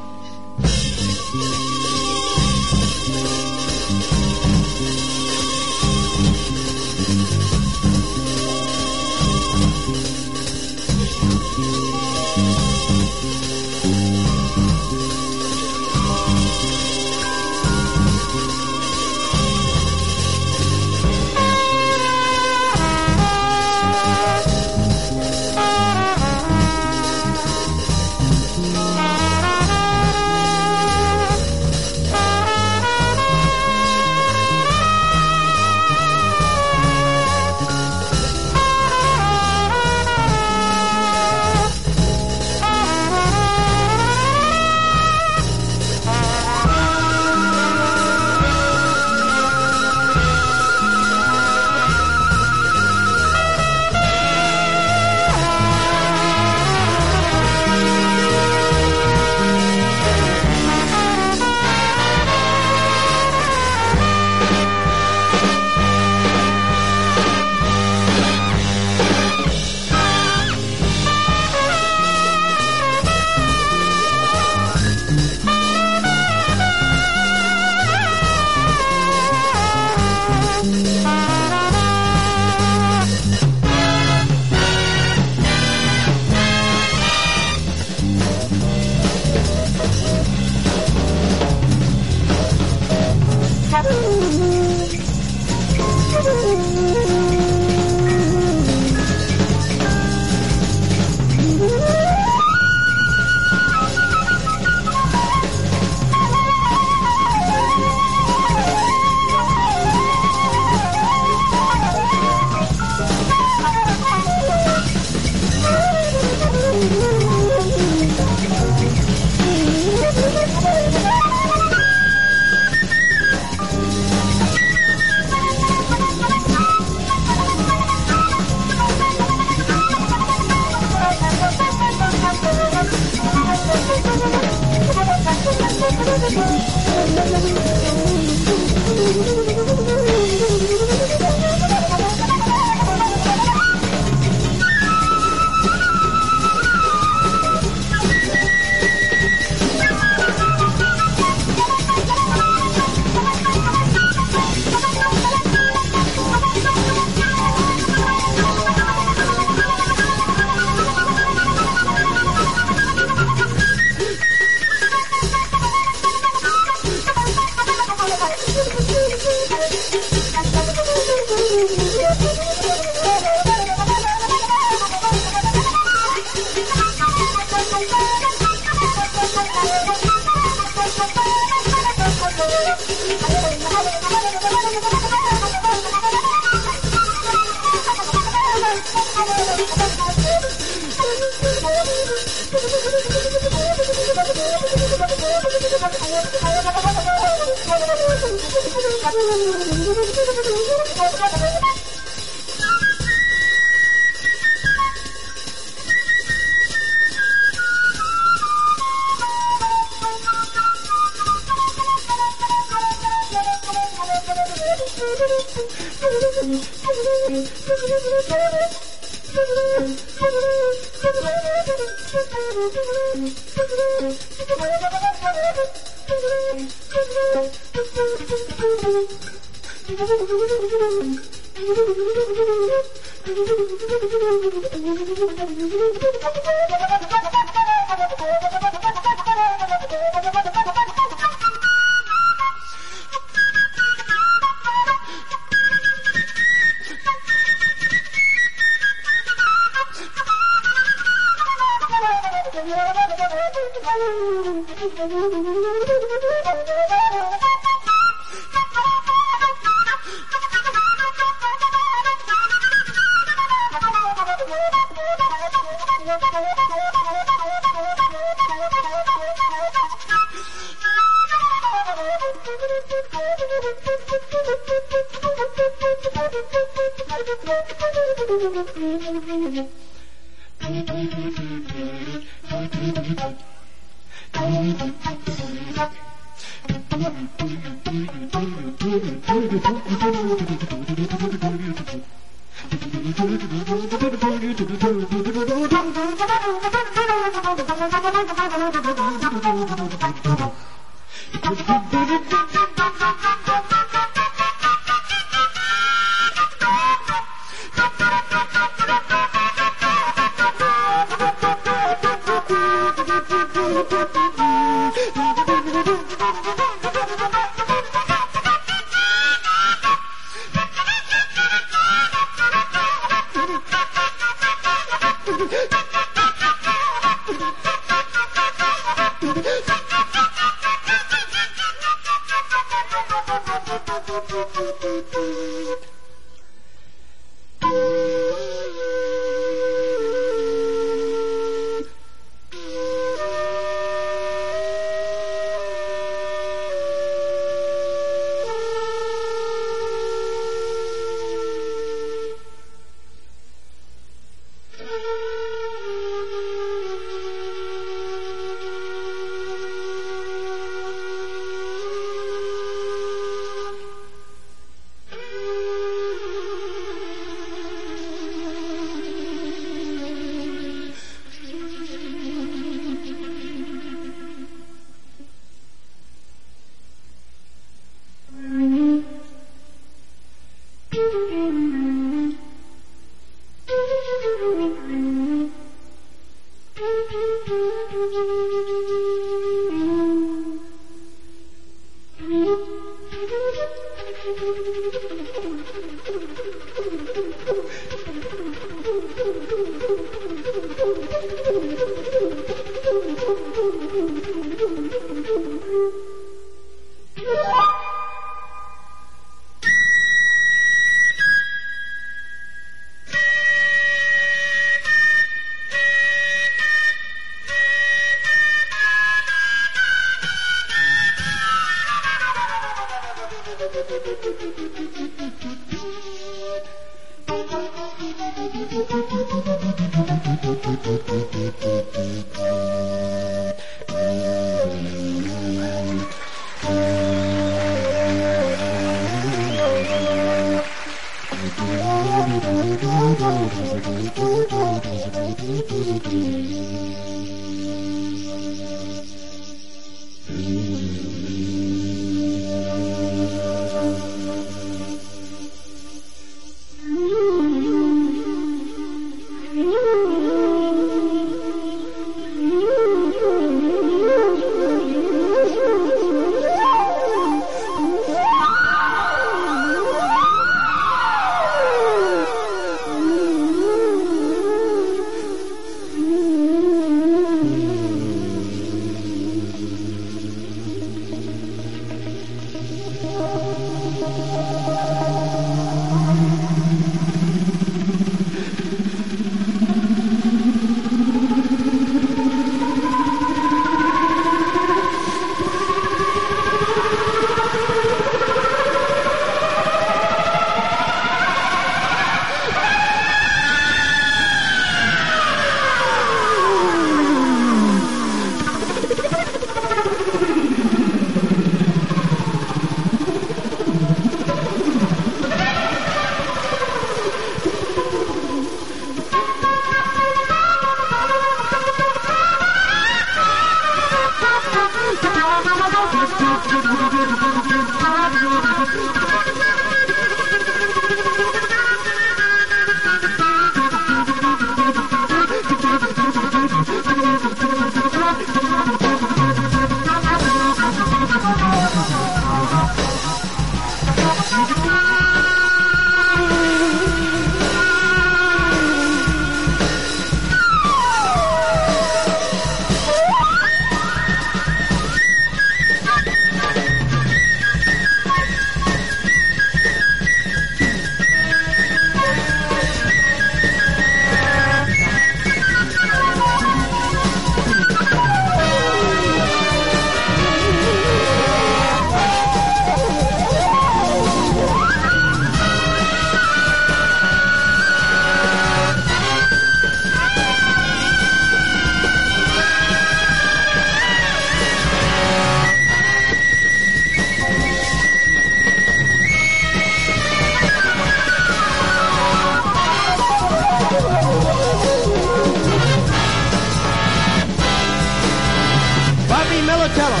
Bobby Militello.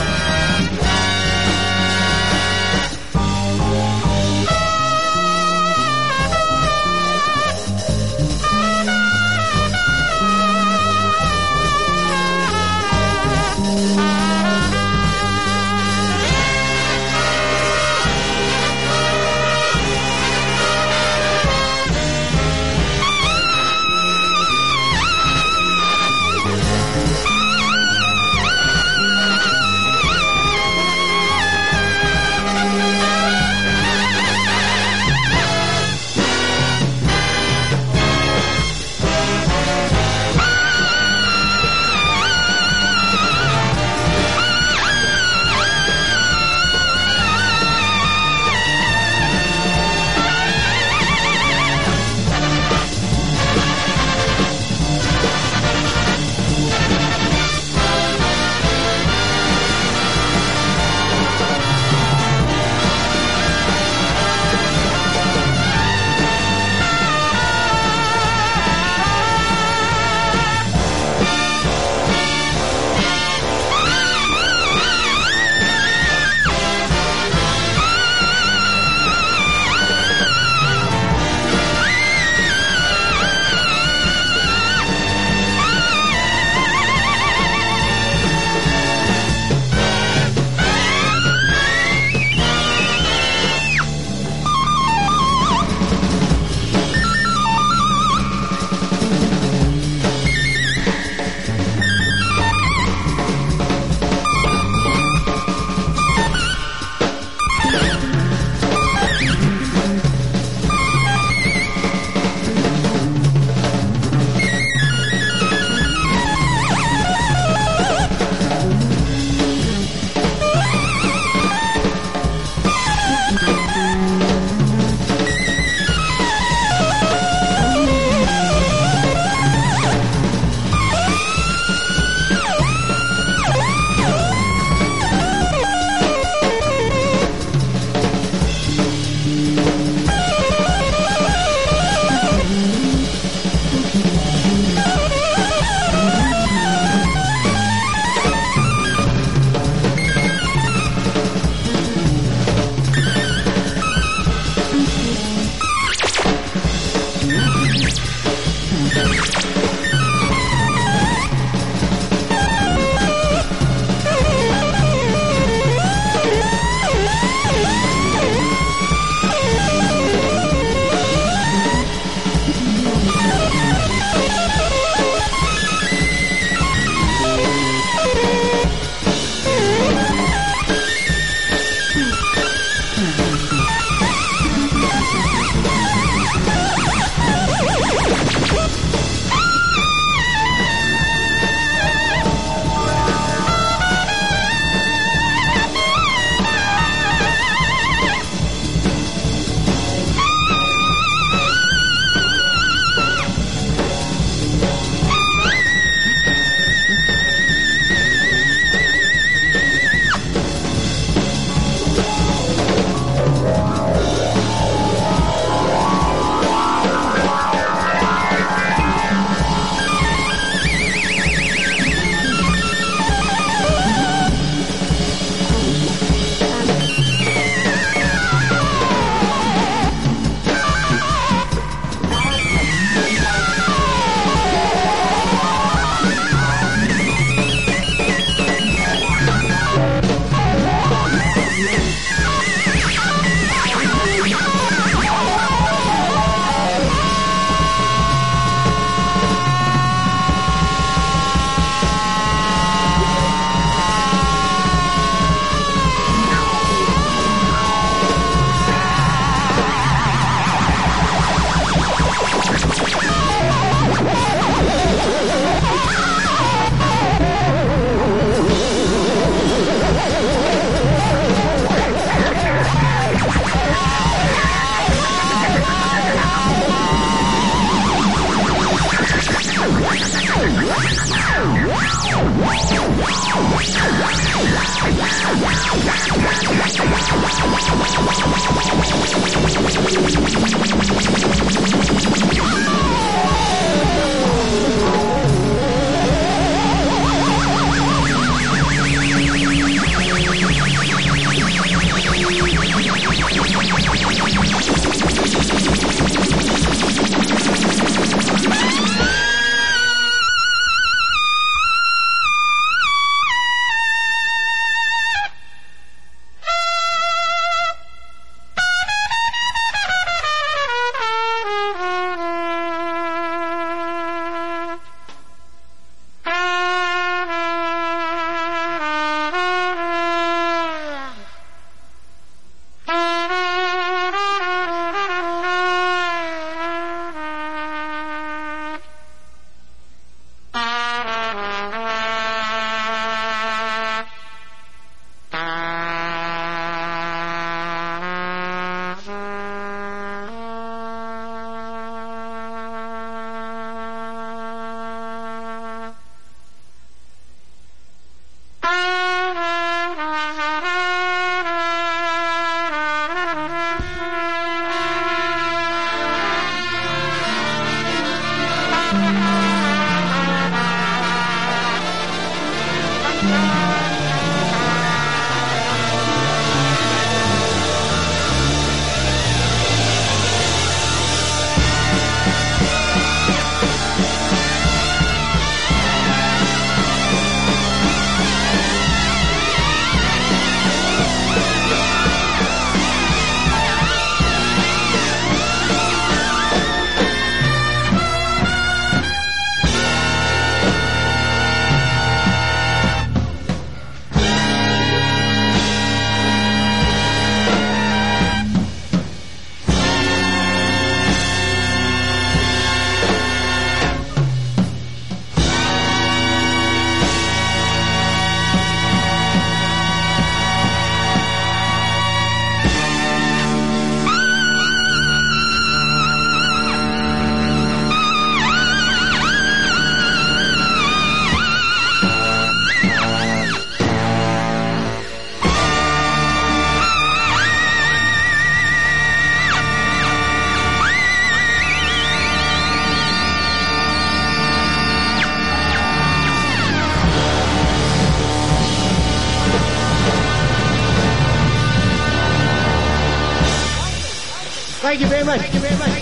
Thank you very much. Thank you very much.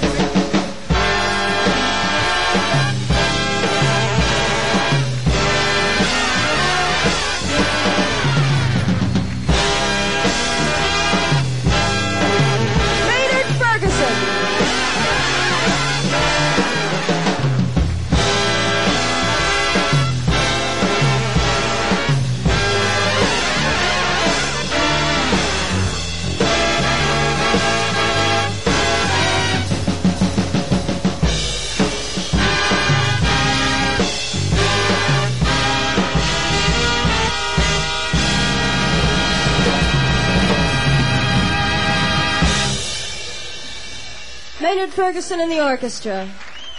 Maynard Ferguson. Maynard Ferguson and the orchestra.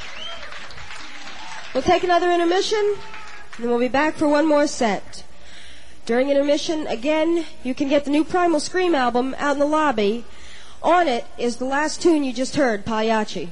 We'll take another intermission, and then we'll be back for one more set. During intermission, again, you can get the new Primal Scream album out in the lobby. On it is the last tune you just heard, Pagliacci.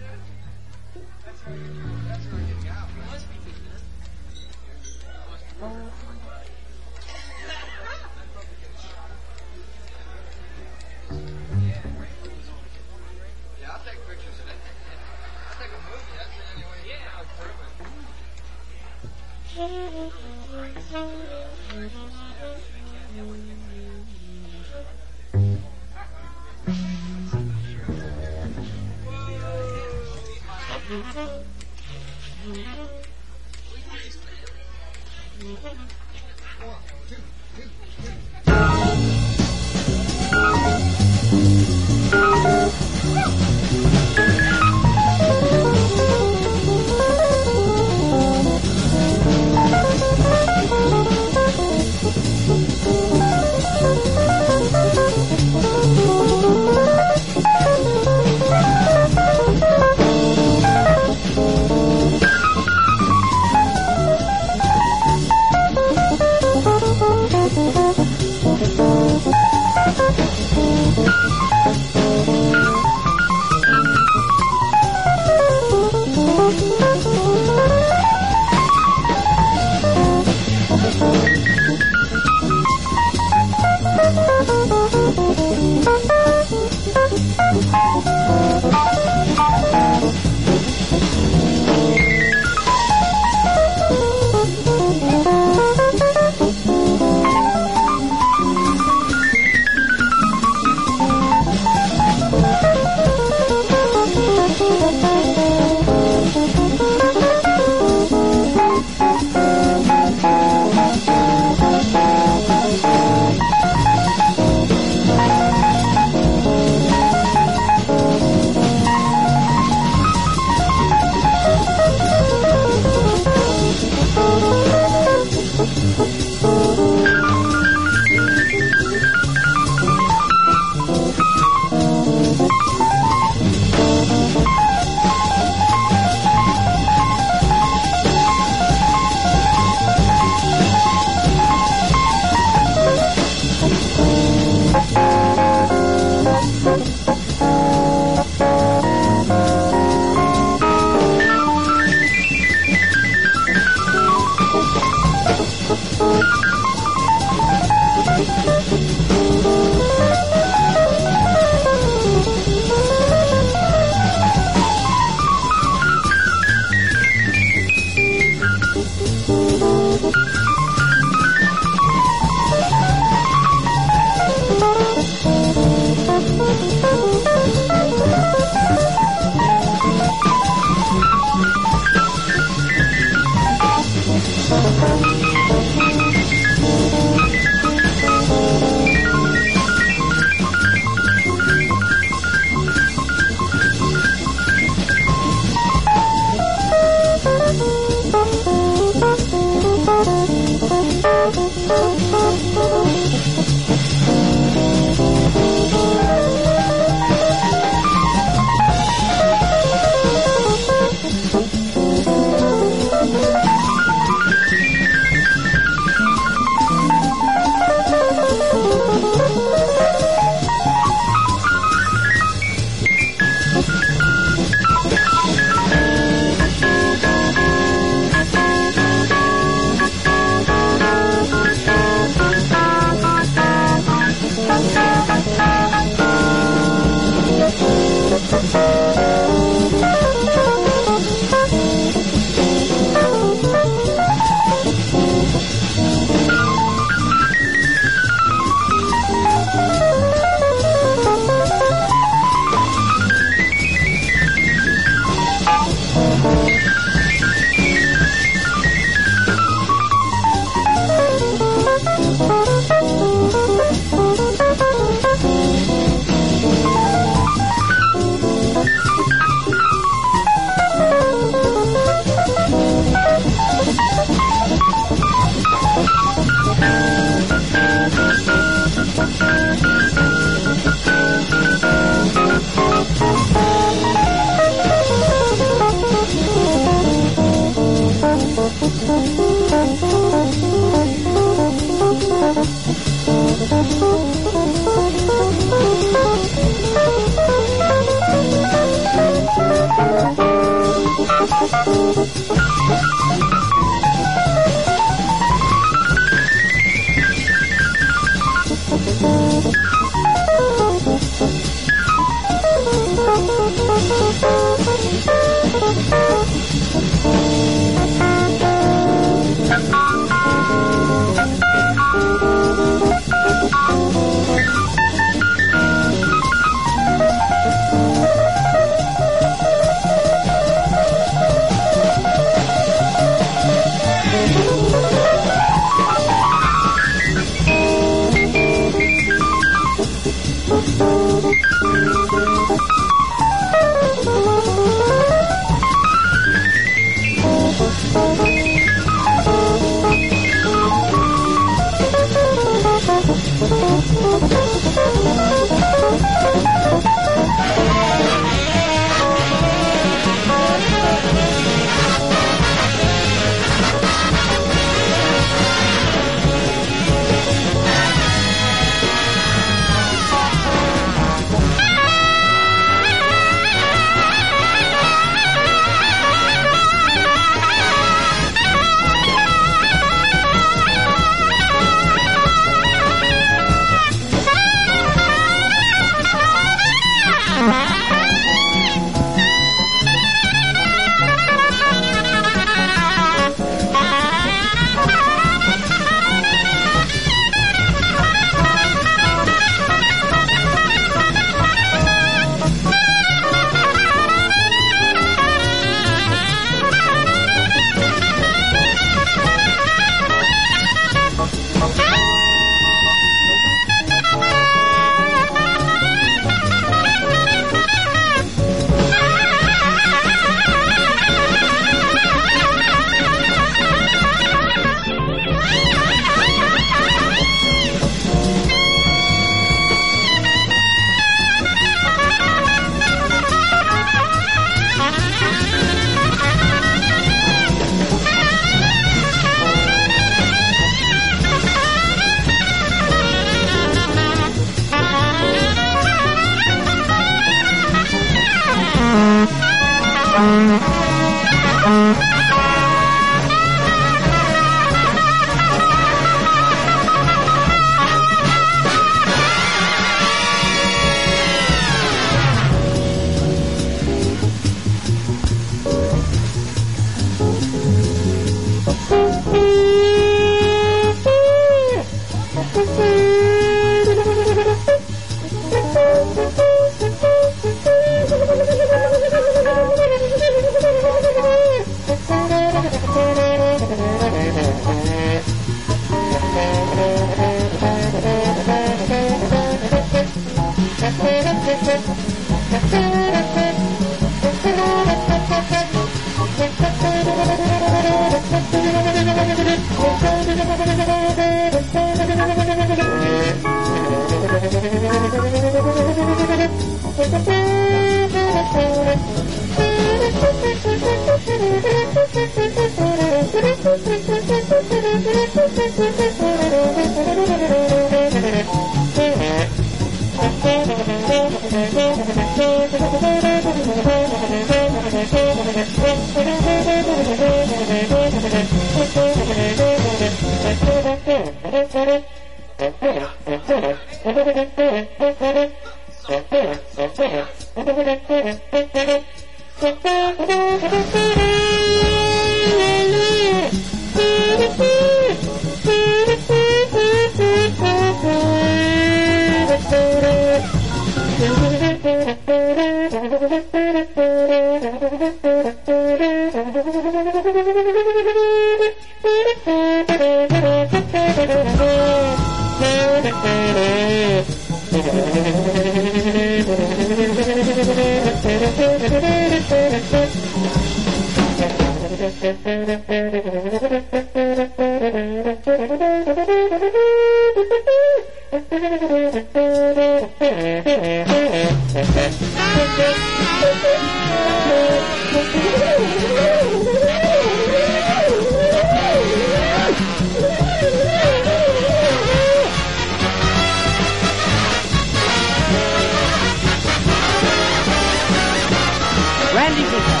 Randy Cooper.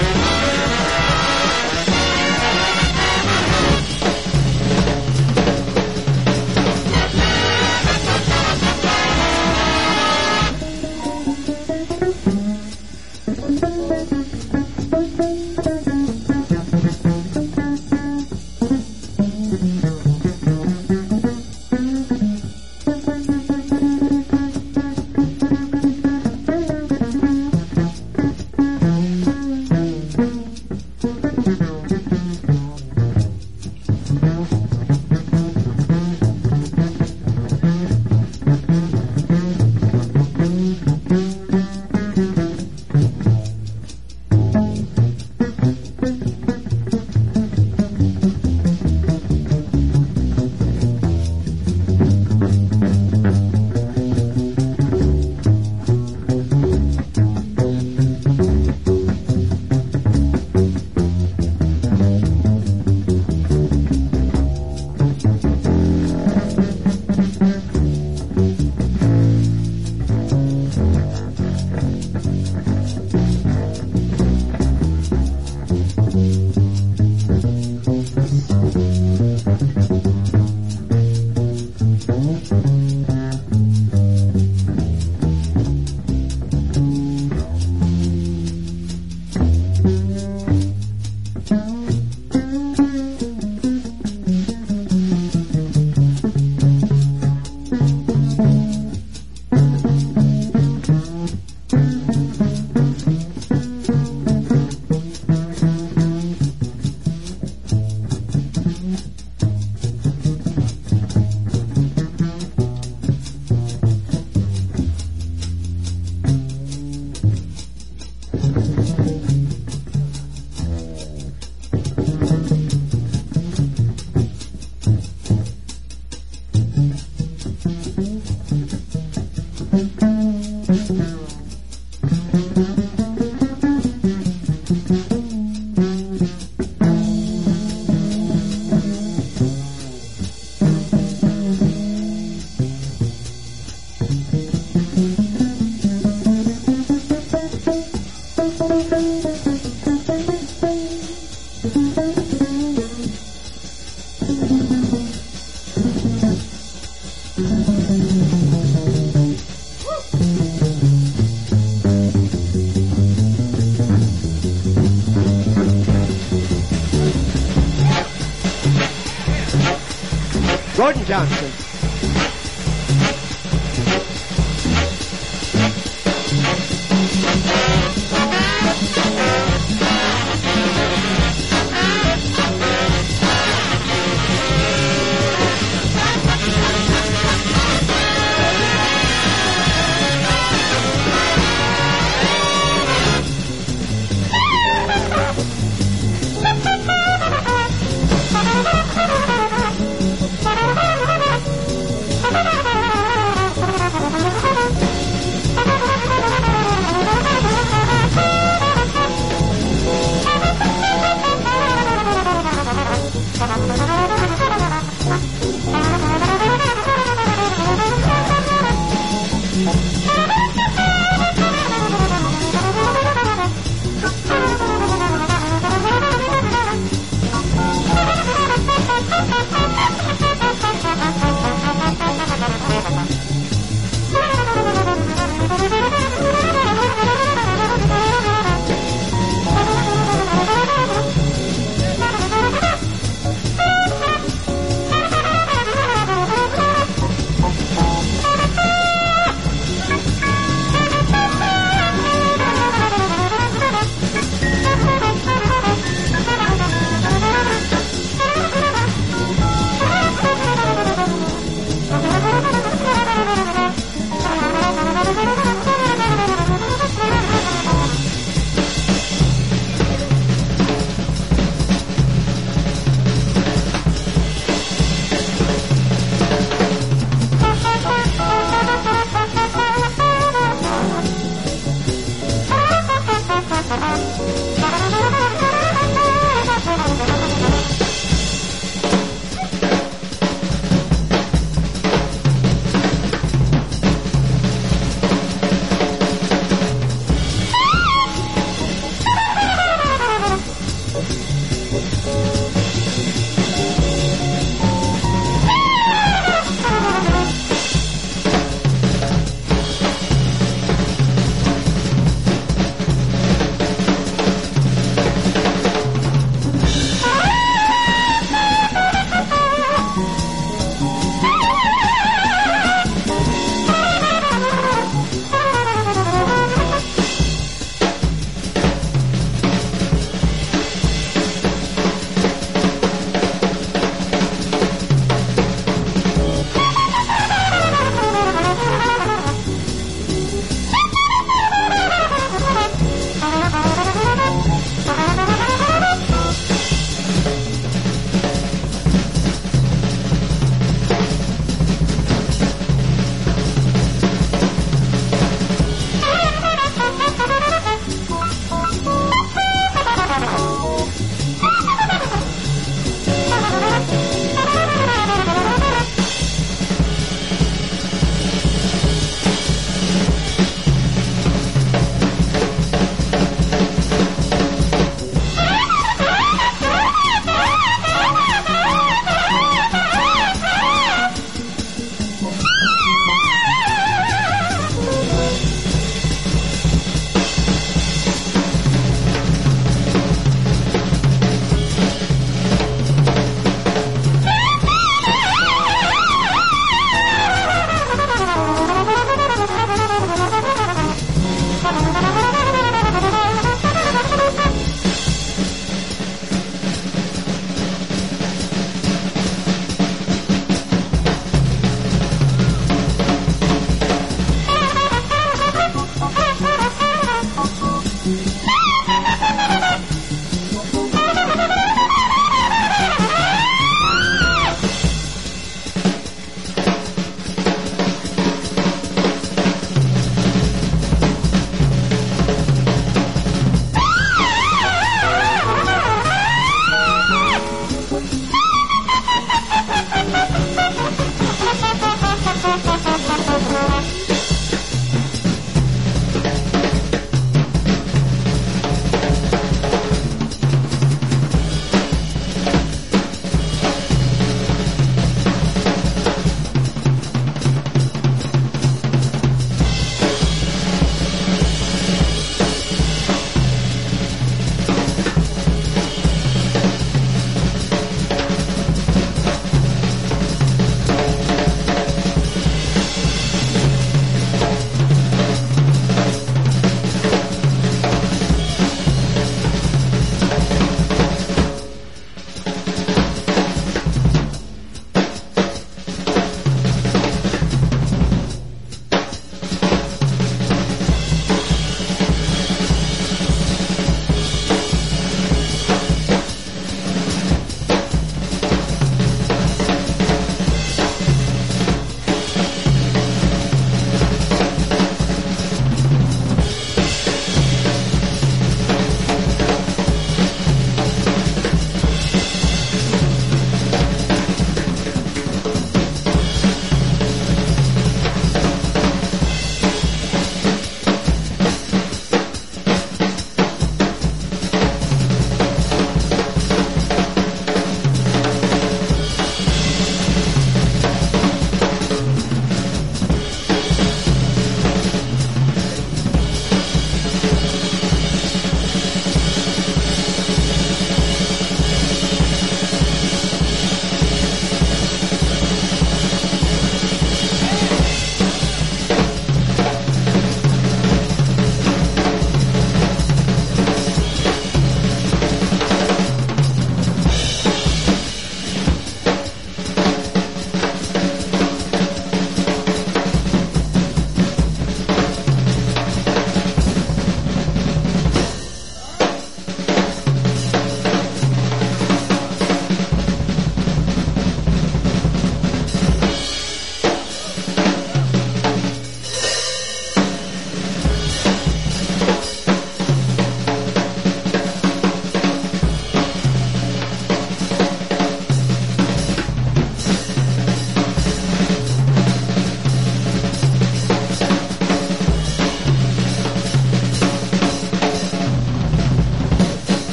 Gordon Johnson.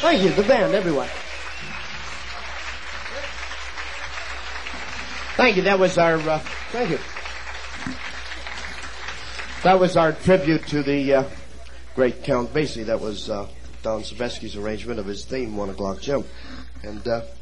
Thank you, the band, everyone. Thank you. That was our. Thank you. That was our tribute to the great Count Basie. That was Don Sebesky's arrangement of his theme, 1 O'Clock Jump, and.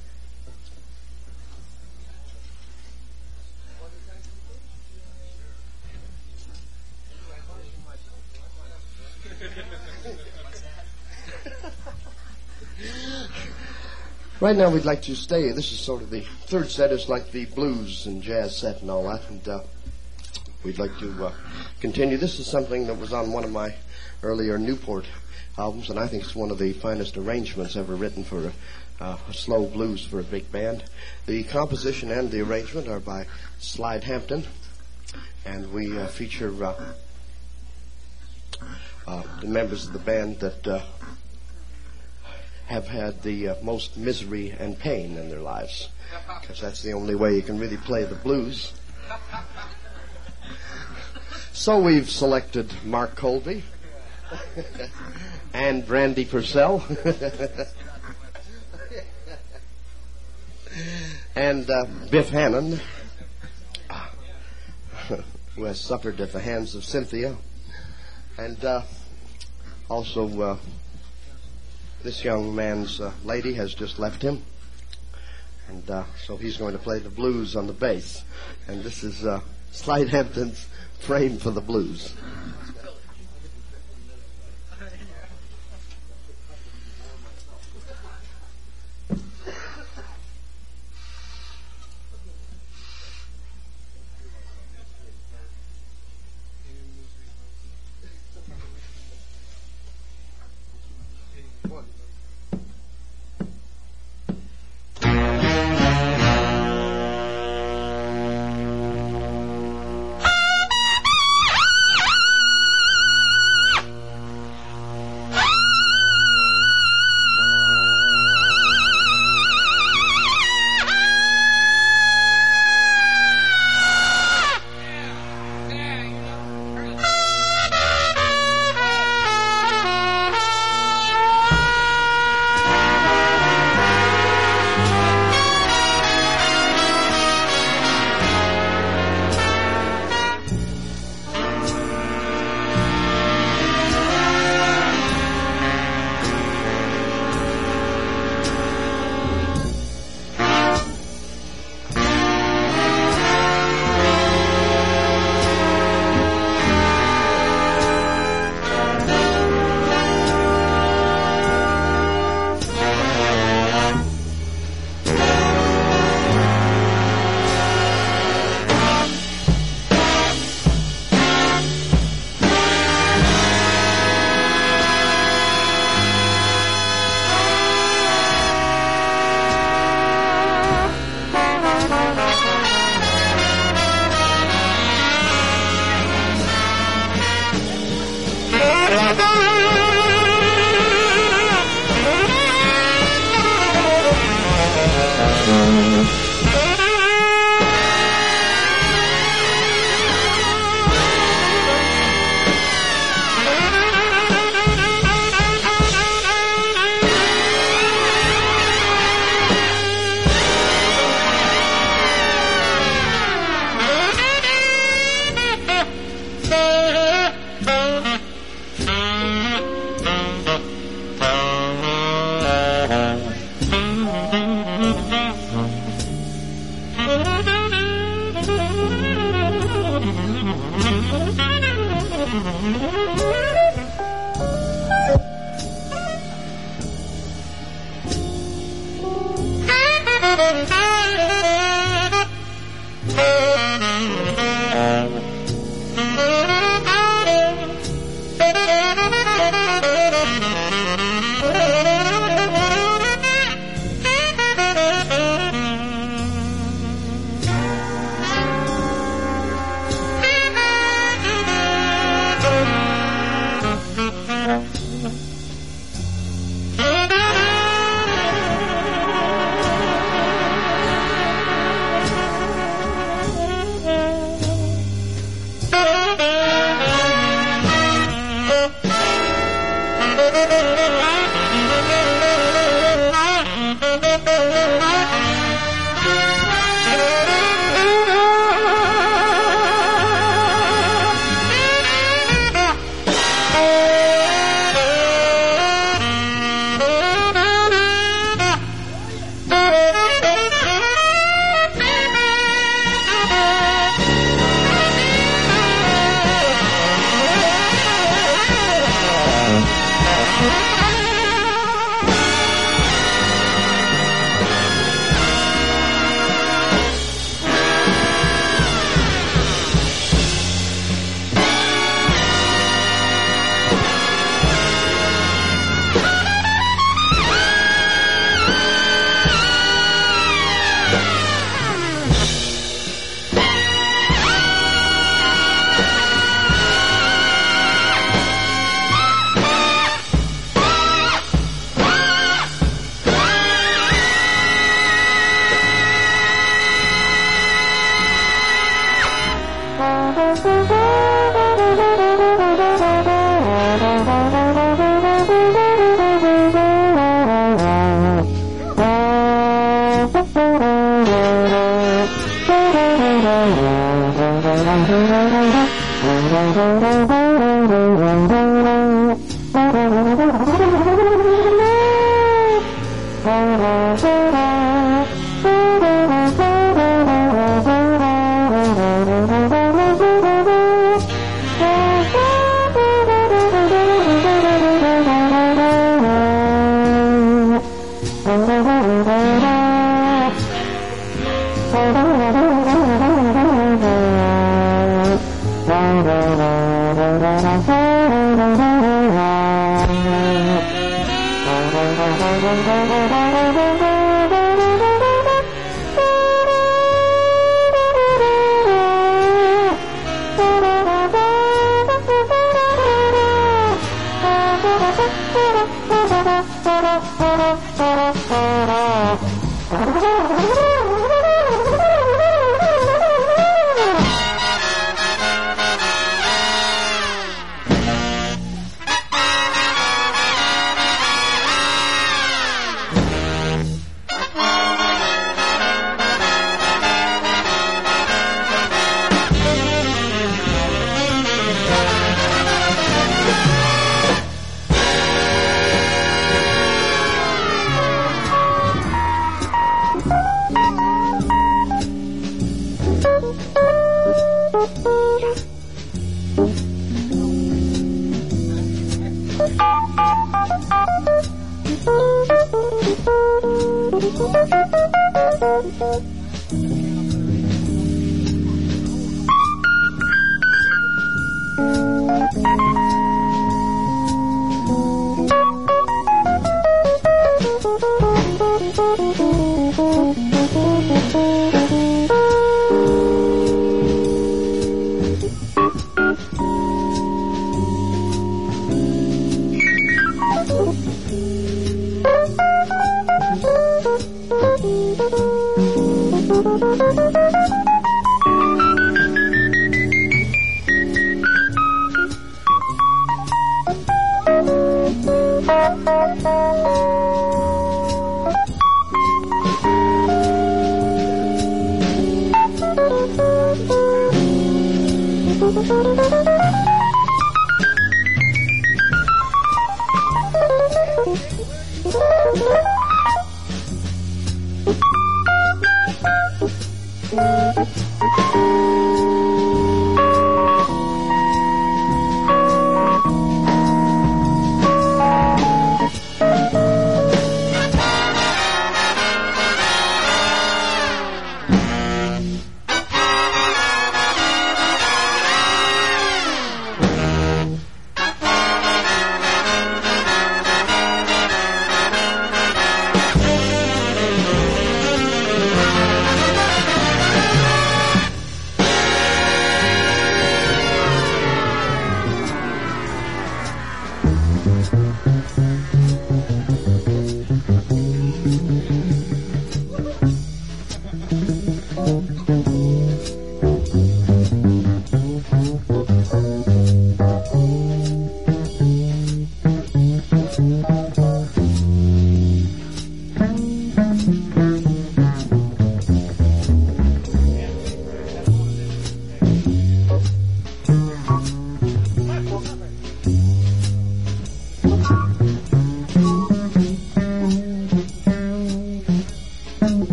Right now we'd like to stay. This is sort of the third set. It's like the blues and jazz set and all that. And we'd like to continue. This is something that was on one of my earlier Newport albums, and I think it's one of the finest arrangements ever written for a slow blues for a big band. The composition and the arrangement are by Slide Hampton, and we feature the members of the band that have had the most misery and pain in their lives, because that's the only way you can really play the blues. So we've selected Mark Colby and Randy Purcell and Biff Hannon, who has suffered at the hands of Cynthia, and also this young man's lady has just left him, and so he's going to play the blues on the bass. And this is Slide Hampton's Frame for the Blues.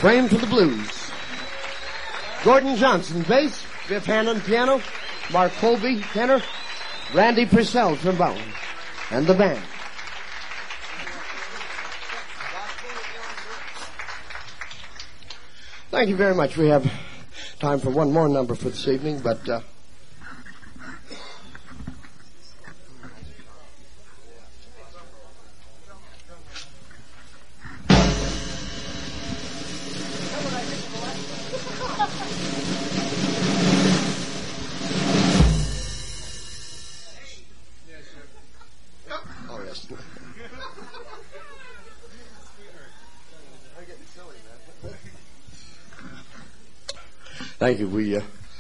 Frame for the Blues. Gordon Johnson, bass. Biff Hannon, piano. Mark Colby, tenor. Randy Purcell, trombone. And the band. Thank you very much. We have time for one more number for this evening, but oh, yes. Thank you. We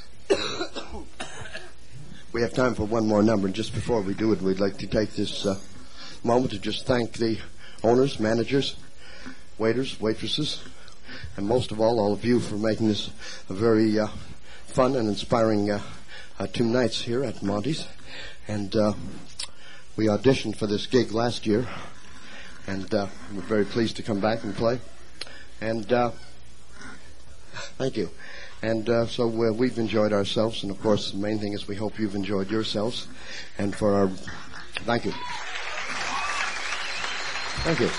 have time for one more number, and just before we do it, we'd like to take this moment to just thank the owners, managers, waiters, waitresses, and most of all of you for making this a very fun and inspiring 2 nights here at Monty's. And we auditioned for this gig last year, and we're very pleased to come back and play. And thank you. And so we've enjoyed ourselves, and of course the main thing is we hope you've enjoyed yourselves. And for our thank you. Thank you.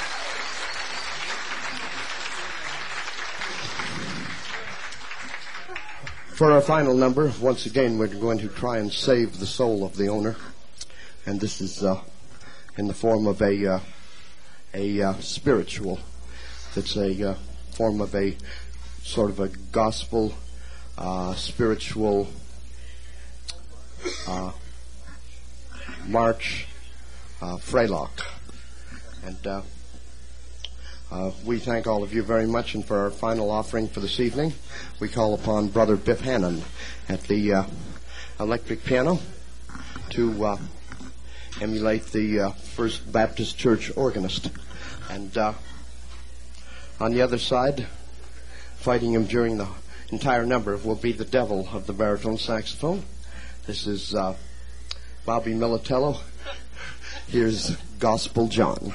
For our final number, once again we're going to try and save the soul of the owner, and this is in the form of a spiritual. It's a form of a sort of a gospel, spiritual march, Freylock. And we thank all of you very much. And for our final offering for this evening, we call upon Brother Biff Hannon at the electric piano to emulate the First Baptist Church organist. And on the other side, fighting him during the entire number will be the devil of the baritone saxophone. This is Bobby Militello. Here's Gospel John.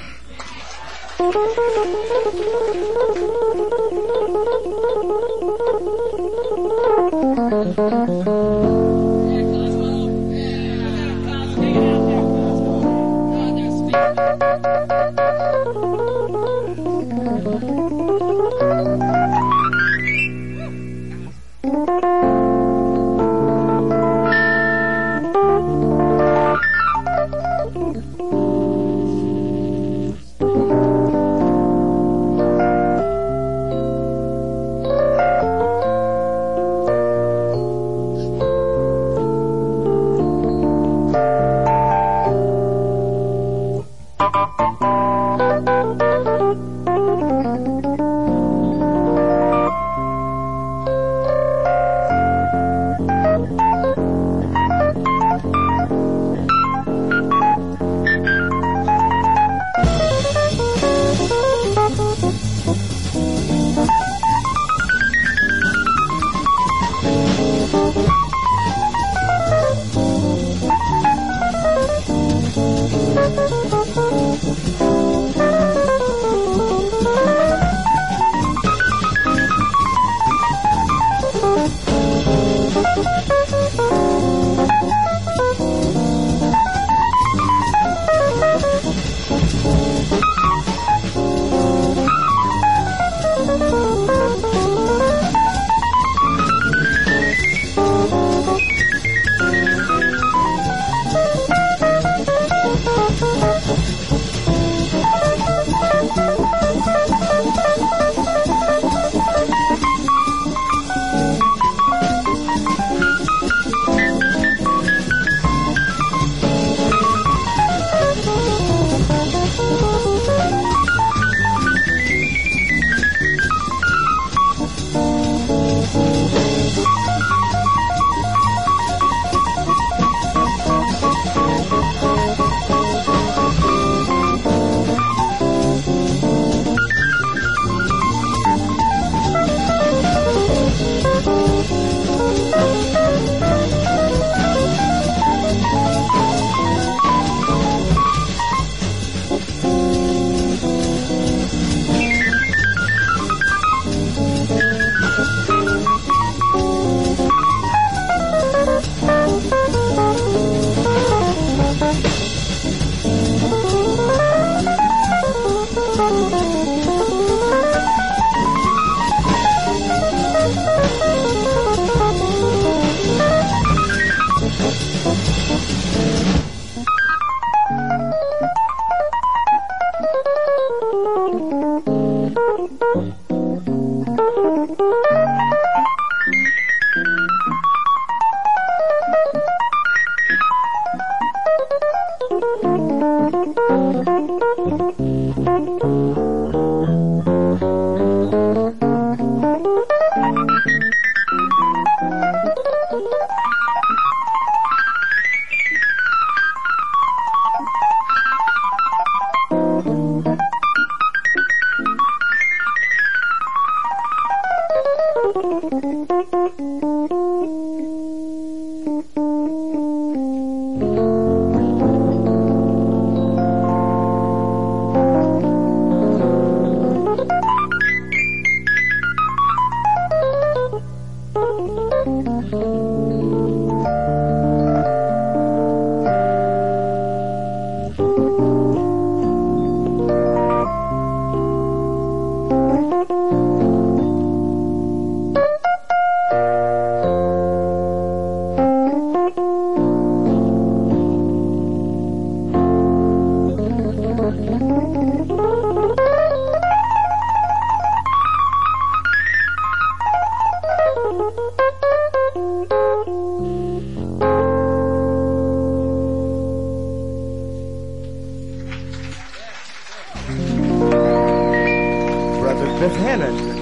Biff Hannon.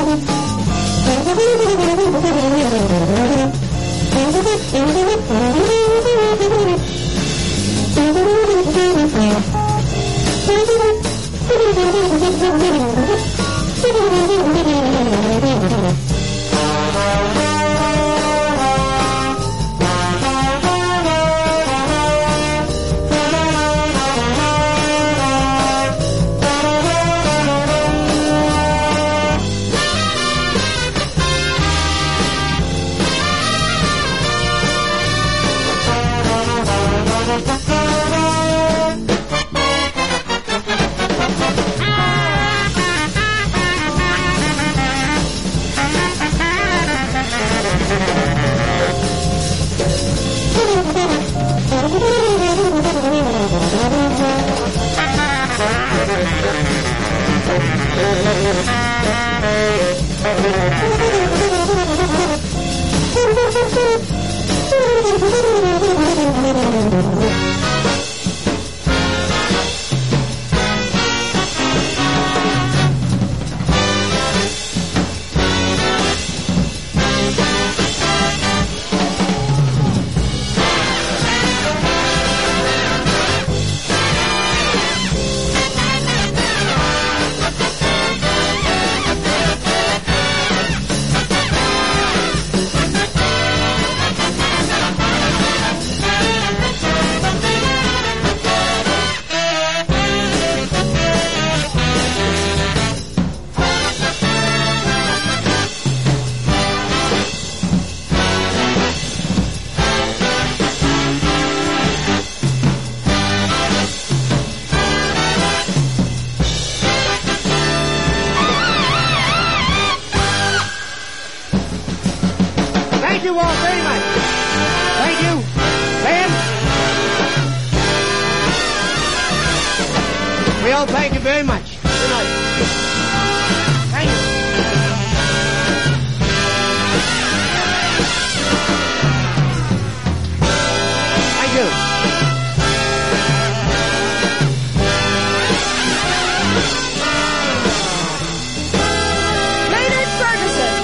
Thank you. Thank you all very much. Thank you. Band. We all thank you very much. Good night. Thank you. Thank you. Maynard Ferguson.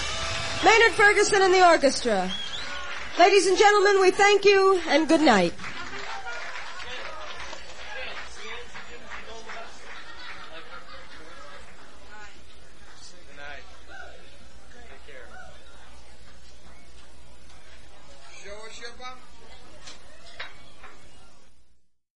Maynard Ferguson and the orchestra. Ladies and gentlemen, we thank you and good night.